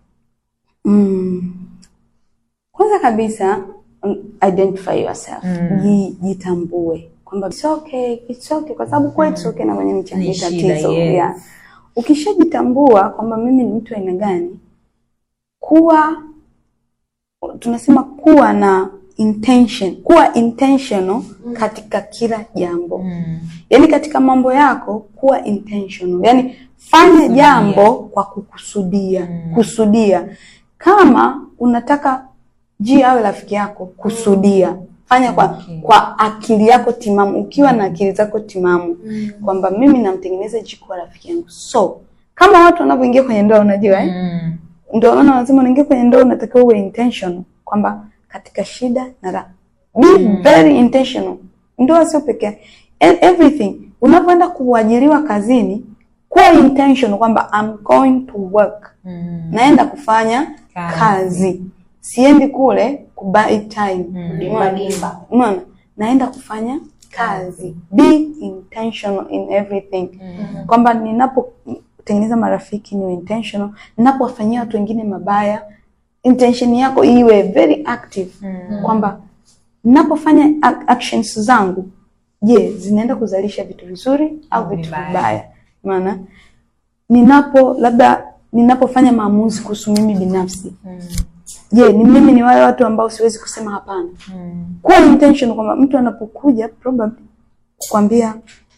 A: Mm. Kwanza kabisa identify yourself. Mm. Jitambue kwamba it's okay, it's okay kwa sababu kwa it's okay na mwenye mchango tatizo. Yeah. Ukishajitambua kwamba mimi ni mtu aina gani, kuwa tunasema kuwa na intention, kuwa intentional katika kila jambo.
B: Mm.
A: Yaani katika mambo yako kuwa intentional. Yaani fanya jambo kwa kukusudia, mm. kusudia. Kama unataka G awe rafiki yako, kusudia. Fanya kwa okay. kwa akili yako timamu, ukiwa na akili zako timamu, mm. kwamba mimi namtengeneza G kuwa rafiki yangu. So, kama watu wanapoingia kwenye ndoa unajua eh? Mm. Ndio maana lazima unaingia kwenye ndoa unatakiwa uwe intentional kwamba katika shida na raha. Be mm. very intentional. Ndoa sio pekee. Everything. Unapoenda kuajiriwa kazini, kuwa intentional kwamba I'm going to work. Mm. Naenda kufanya kazi. kazi. Siendi kule kubuy time.
D: Limba.
A: Unaona? Naenda kufanya kazi. Be intentional in everything. Mm. Kwamba ninapotengeneza marafiki niwe intentional, ninapowafanyia watu wengine mabaya, intention yako iwe very active. Mm. Kwamba ninapofanya actions zangu, je, yeah, zinaenda kuzalisha vitu vizuri au vitu vibaya? Maana ninapo labda ninapofanya maamuzi kuhusu mimi binafsi, mm. je, yeah, ni mimi ni wale watu ambao siwezi kusema hapana. Mm. Kwa intention kwamba mtu anapokuja probably kukwambia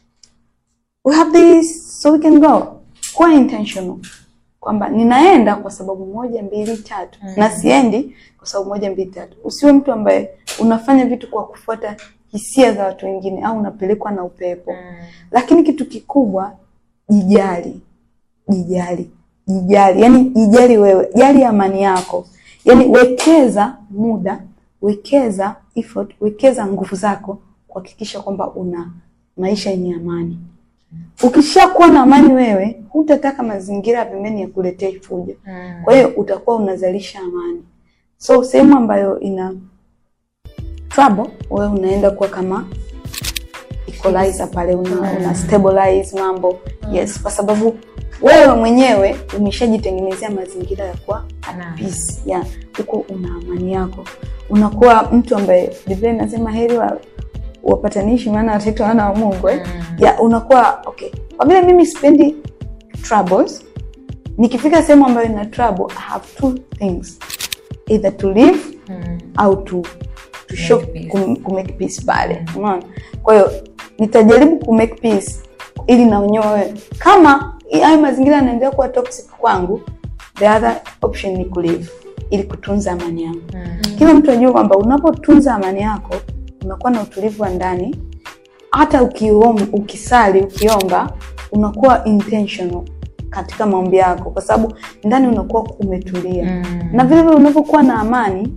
A: we have this so we can go. Kwa intentional kwamba ninaenda kwa sababu moja mbili tatu, mm. na siendi kwa sababu moja mbili tatu. Usiwe mtu ambaye unafanya vitu kwa kufuata hisia za watu wengine au unapelekwa na upepo. Mm. Lakini kitu kikubwa, jijali. Jijali. Jijali. Yaani jijali wewe, jali amani yako. Yaani wekeza muda, wekeza effort, wekeza nguvu zako kuhakikisha kwamba una maisha yenye amani. Ukishakuwa na amani wewe, hutataka mazingira pembeni ya kuletea fujo. Mm. Kwa hiyo utakuwa unazalisha amani. So sehemu ambayo ina trouble, wewe unaenda kuwa kama equalizer pale, una, mm. una stabilize mambo. Mm. Yes, kwa sababu wewe mwenyewe umeshajitengenezea mazingira ya kuwa at peace. Yeah, uko una amani yako. Unakuwa mtu ambaye Biblia inasema heri wa wapatanishi maana wataitwa wana wa Mungu eh. Mm. Ya unakuwa okay. Kwa vile mimi sipendi troubles, nikifika sehemu ambayo ina trouble, I have two things. Either to leave, mm. au to to show ku make peace pale. Unaona? Mm. Kwa hiyo nitajaribu ku make peace ili naonyoe. Kama hayo mazingira yanaendelea kuwa toxic kwangu, the other option ni ku leave ili kutunza amani yangu. Mm. Kila mtu ajue kwamba unapotunza amani yako unakuwa na utulivu wa ndani. Hata ukiomba, ukisali, ukiomba, unakuwa intentional katika maombi yako kwa sababu ndani unakuwa umetulia. Mm. Na vile vile unapokuwa na amani,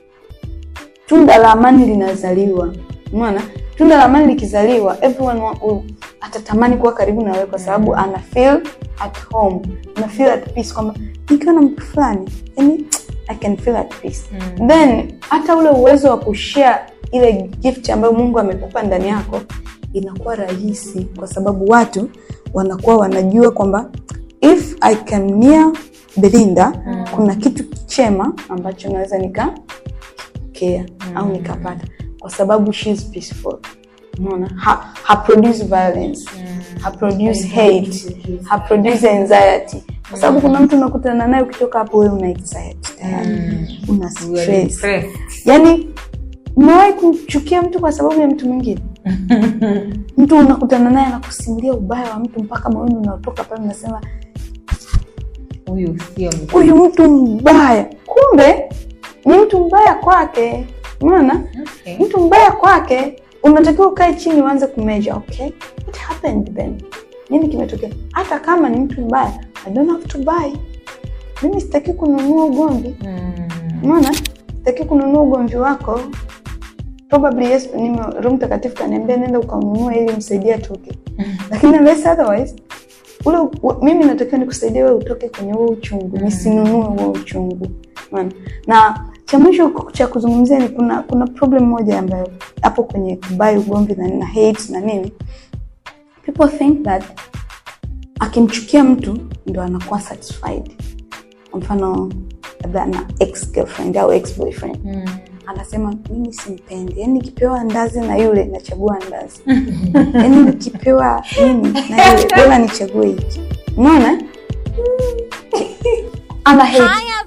A: tunda la amani linazaliwa. Unaona? Tunda la amani likizaliwa, everyone atatamani kuwa karibu na wewe kwa sababu mm. ana feel at home, ana feel at peace kwamba nikiwa na mtu fulani, yani I can feel at peace. Mm. Then hata ule uwezo wa kushare ile gift ambayo Mungu amekupa ndani yako inakuwa rahisi kwa sababu watu wanakuwa wanajua kwamba if I can near Belinda, mm. kuna kitu chema ambacho naweza nikakea mm. au nikapata kwa sababu she is peaceful. Unaona? Ha, ha produce violence, mm. ha produce hate, ha produce anxiety. Kwa sababu kuna mtu unakutana naye ukitoka hapo wewe una anxiety tayari, mm. una stress. Yaani unawahi kumchukia mtu kwa sababu ya mtu mwingine? Mtu unakutana naye anakusimulia ubaya wa mtu mpaka moyoni unatoka pale unasema
B: huyu sio mtu.
A: Huyu mtu mbaya. Kumbe ni mtu mbaya kwake. Unaona? Okay. Mtu mbaya kwake, unatakiwa ukae chini uanze kumeasure, okay? What happened then? Nini kimetokea? Hata kama ni mtu mbaya, I don't have to buy. Mimi sitaki kununua ugomvi. Unaona? Mm. Sitaki kununua ugomvi wako. Probably yes, ni Roho Mtakatifu kaniambia nenda ukanunua ili msaidie atoke. Mm. Lakini unless otherwise, ule mimi natakiwa nikusaidia wewe utoke kwenye huo uchungu, nisinunue huo uchungu. Unaona? Na cha mwisho cha kuzungumzia ni kuna kuna problem moja ambayo hapo kwenye kubai ugomvi na, na hate na nini. People think that akimchukia mtu ndo anakuwa satisfied. Kwa mfano labda na ex girlfriend au ex boyfriend. Mm. Anasema mimi simpendi. Yaani nikipewa ndazi na yule nachagua ndazi. Yaani nikipewa mimi na yule bora nichague hiki. Unaona? Ana hate.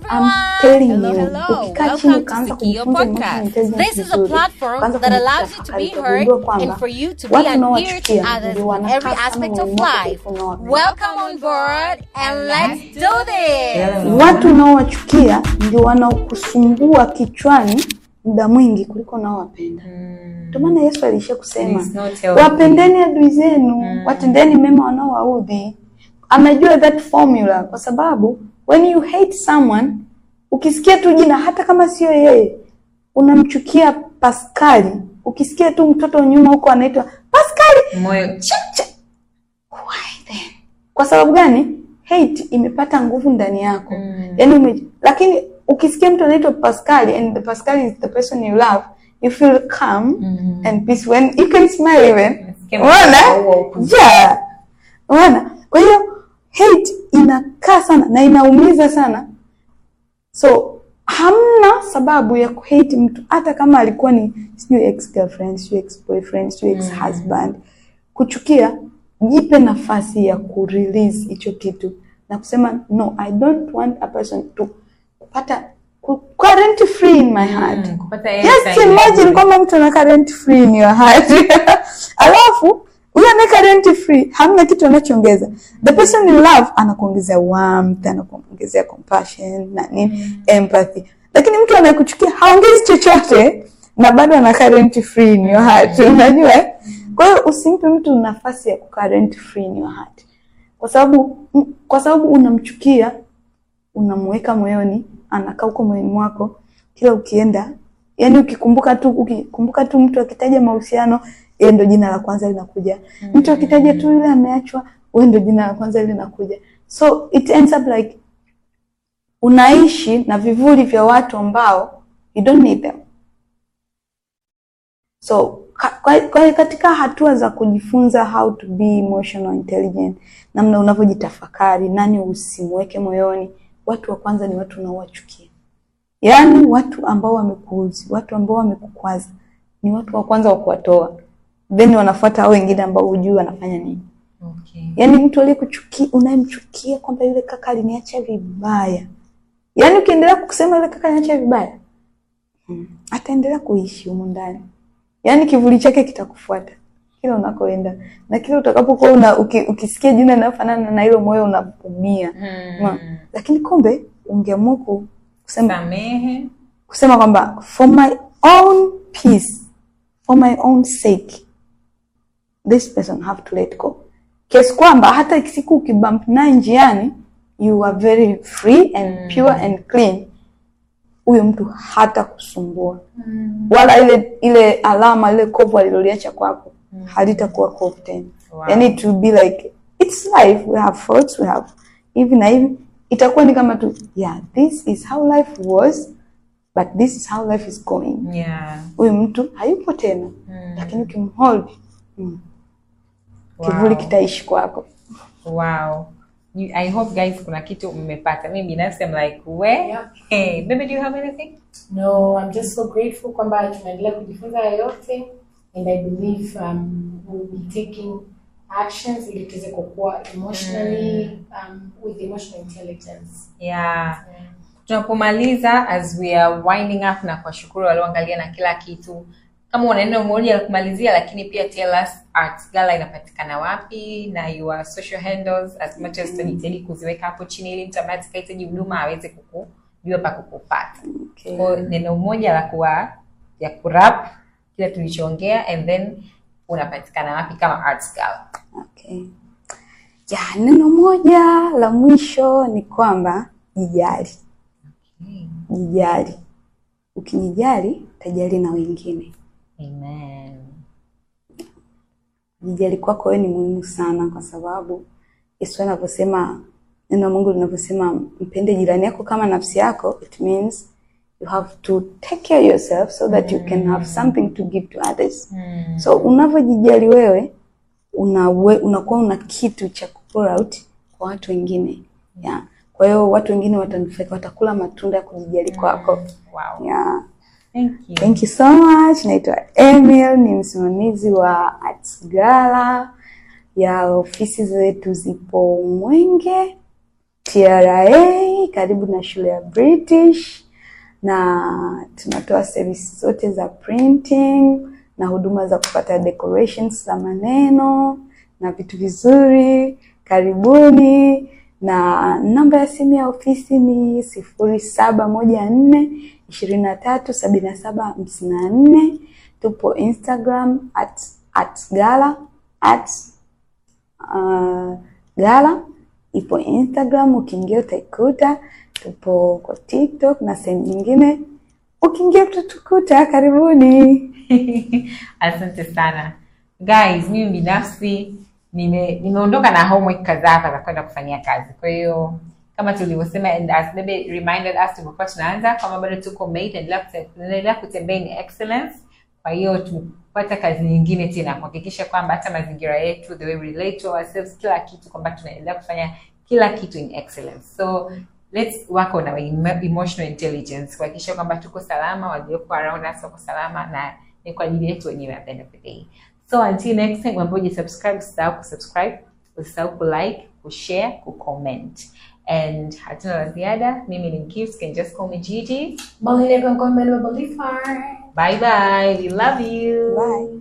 C: everyone.
A: I'm telling
C: Hello,
A: you,
C: hello.
A: ukikaa chini
C: Welcome to
A: ukaanza
C: Sikio
A: kujifunza emotional
C: Podcast.
A: intelligence
C: This is a
A: vizuri,
C: platform
A: ukaanza
C: that allows you to be
A: kujitafakari,
C: heard
A: utagundua kwamba
C: and for you to be
A: watu
C: an ear to
A: unaowachukia
C: others
A: ndio
C: in
A: wanakaa
C: every
A: sana
C: aspect of
A: moyoni mwako
C: life.
A: kuliko unawapenda.
C: Welcome on board and let's do this.
A: Watu unaowachukia ndio wanaokusumbua kichwani muda mwingi kuliko unaowapenda. Ndio maana Yesu alishia kusema, wapendeni adui zenu, mm. watendeni mema wanaowaudhi. Amejua that formula kwa sababu when you hate someone, ukisikia tu jina hata kama sio yeye, unamchukia Pascali. Ukisikia tu mtoto nyuma huko anaitwa Pascali,
B: moyo
A: chacha. Why then? Kwa sababu gani? Hate imepata nguvu ndani yako. Mm. Yaani ume, lakini ukisikia mtu anaitwa Pascali and the Pascali is the person you love, you feel calm mm-hmm. and peace when you can smile even. Unaona? Yeah. Unaona? Kwa hiyo hate inakaa sana na inaumiza sana. So hamna sababu ya kuhate mtu hata kama alikuwa ni sio ex girlfriend, sio ex boyfriend, sio ex husband. Mm. Kuchukia, jipe nafasi ya ku release hicho kitu na kusema no, I don't want a person to kupata current free in my heart. Mm, kupata yes, imagine kwamba mtu ana current free in your heart. Alafu huyo ana current free, hamna kitu anachoongeza. The person you love anakuongezea warmth, anakuongezea compassion na nini, mm. empathy. Lakini mtu anayekuchukia haongezi chochote na bado ana current free in your heart. Unajua? Kwa hiyo usimpe mtu nafasi ya ku current free in your heart. Kwa sababu kwa sababu unamchukia, unamweka moyoni, anakaa huko moyoni mwako kila ukienda. Yaani ukikumbuka tu ukikumbuka tu mtu akitaja mahusiano, yeye ndio jina la kwanza linakuja. Mm-hmm. Mtu akitaja tu yule ameachwa, wewe ndio jina la kwanza linakuja. So it ends up like unaishi na vivuli vya watu ambao you don't need them. So kwa, kwa katika hatua za kujifunza how to be emotional intelligent, namna unavyojitafakari, nani usimweke moyoni, watu wa kwanza ni watu unaowachukia. Yaani watu ambao wamekuuzi, watu ambao wamekukwaza, ni watu wa kwanza wa kuwatoa. Then wanafuata hao wengine ambao hujui wanafanya nini. Okay. Yaani mtu aliyekuchukia, unayemchukia kwamba yule kaka aliniacha vibaya. Yaani ukiendelea kusema yule kaka aliniacha vibaya, hmm, ataendelea kuishi huko ndani. Yaani kivuli chake kitakufuata kila unakoenda. Na kila utakapokuwa una uki, ukisikia jina linalofanana na hilo, moyo unapumia. Hmm. Lakini kumbe ungeamua kusema samehe, kusema kwamba for my own peace, for my own sake, this person have to let go. Kiasi kwamba hata siku ukibump naye njiani, you are very free and mm. pure and clean, huyo mtu hata kusumbua. Mm. Wala ile ile alama ile kovu aliloliacha kwako mm. halitakuwa kovu tena. Wow. And it will be like it's life, we have faults, we have even even itakuwa ni kama tu yeah, this is how life was, but this is how life is going. Yeah. Huyo mtu hayupo tena. Mm. Lakini ukimhold, mm, wow, kivuli kitaishi kwako.
B: Wow. You, I hope guys kuna kitu mmepata. Mimi binafsi I'm like, where? Yeah. Hey, baby, do you have anything?
D: No, I'm just so grateful kwamba tunaendelea kujifunza yote, and I believe um we'll be taking actions ili tuweze kukua emotionally, um with emotional intelligence.
B: Yeah. Yeah. Tunapomaliza, as we are winding up, na kuwashukuru walioangalia na kila kitu. Kama una neno moja la kumalizia, lakini pia tell us Arts Gala inapatikana wapi na your social handles, as much as tunajitahidi kuziweka hapo chini ili mtu ambaye atakayehitaji huduma aweze kukujua pa kukupata. Okay. Kwa neno moja la kuwa ya kurap kile tulichoongea, and then unapatikana wapi kama Arts Gala.
A: Okay. Ya, neno moja la mwisho ni kwamba jijali. Okay. Jijali. Ukinijali, utajali na wengine.
B: Amen.
A: Jijali kwako wewe ni muhimu sana, kwa sababu Yesu anaposema, neno Mungu linaposema mpende jirani yako kama nafsi yako, it means you have to take care of yourself so that mm. you can have something to give to others. Mm. So unavyojijali wewe, unawe, unakuwa una kitu cha pour out kwa watu wengine. Yeah. Kwa hiyo watu wengine watanufaika, watakula matunda ya kujijali kwako. Mm.
B: Wow.
A: Yeah.
B: Thank you.
A: Thank you so much. Naitwa Emil, ni msimamizi wa Arts Gala. Ya ofisi zetu zipo Mwenge, T R A. karibu na shule ya British, na tunatoa service zote za printing na huduma za kupata decorations za maneno na vitu vizuri. Karibuni. Na namba ya simu ya ofisi ni sifuri saba moja nne ishirini na tatu sabini na saba hamsini na nne. Tupo Instagram at at gala at uh, gala ipo Instagram, ukiingia utaikuta. Tupo kwa TikTok na sehemu nyingine, ukiingia utatukuta. Karibuni.
B: Asante sana guys. Mimi binafsi nime nimeondoka na homework kadhaa hapa za kwenda kufanyia kazi. Kwa hiyo kama tulivyosema, and as baby reminded us tulipokuwa tunaanza, kama bado tuko mate and endelea kutembea in excellence. Kwa hiyo tupata kazi nyingine tena kuhakikisha kwamba hata mazingira yetu, the way we relate to ourselves, kila kitu, kwamba tunaendelea kufanya kila kitu in excellence. So let's work on our emotional intelligence kuhakikisha kwamba tuko salama, walioko around us wako salama, na ni kwa ajili yetu wenyewe at the end of the day. So until next time, when you subscribe, usisahau kusubscribe, usisahau kulike, kushare, kucomment. And hatuna la ziada. Mimi ni Gifts, can just call me Gigi.
D: Bye bye.
B: Bye bye. We love you.
A: Bye.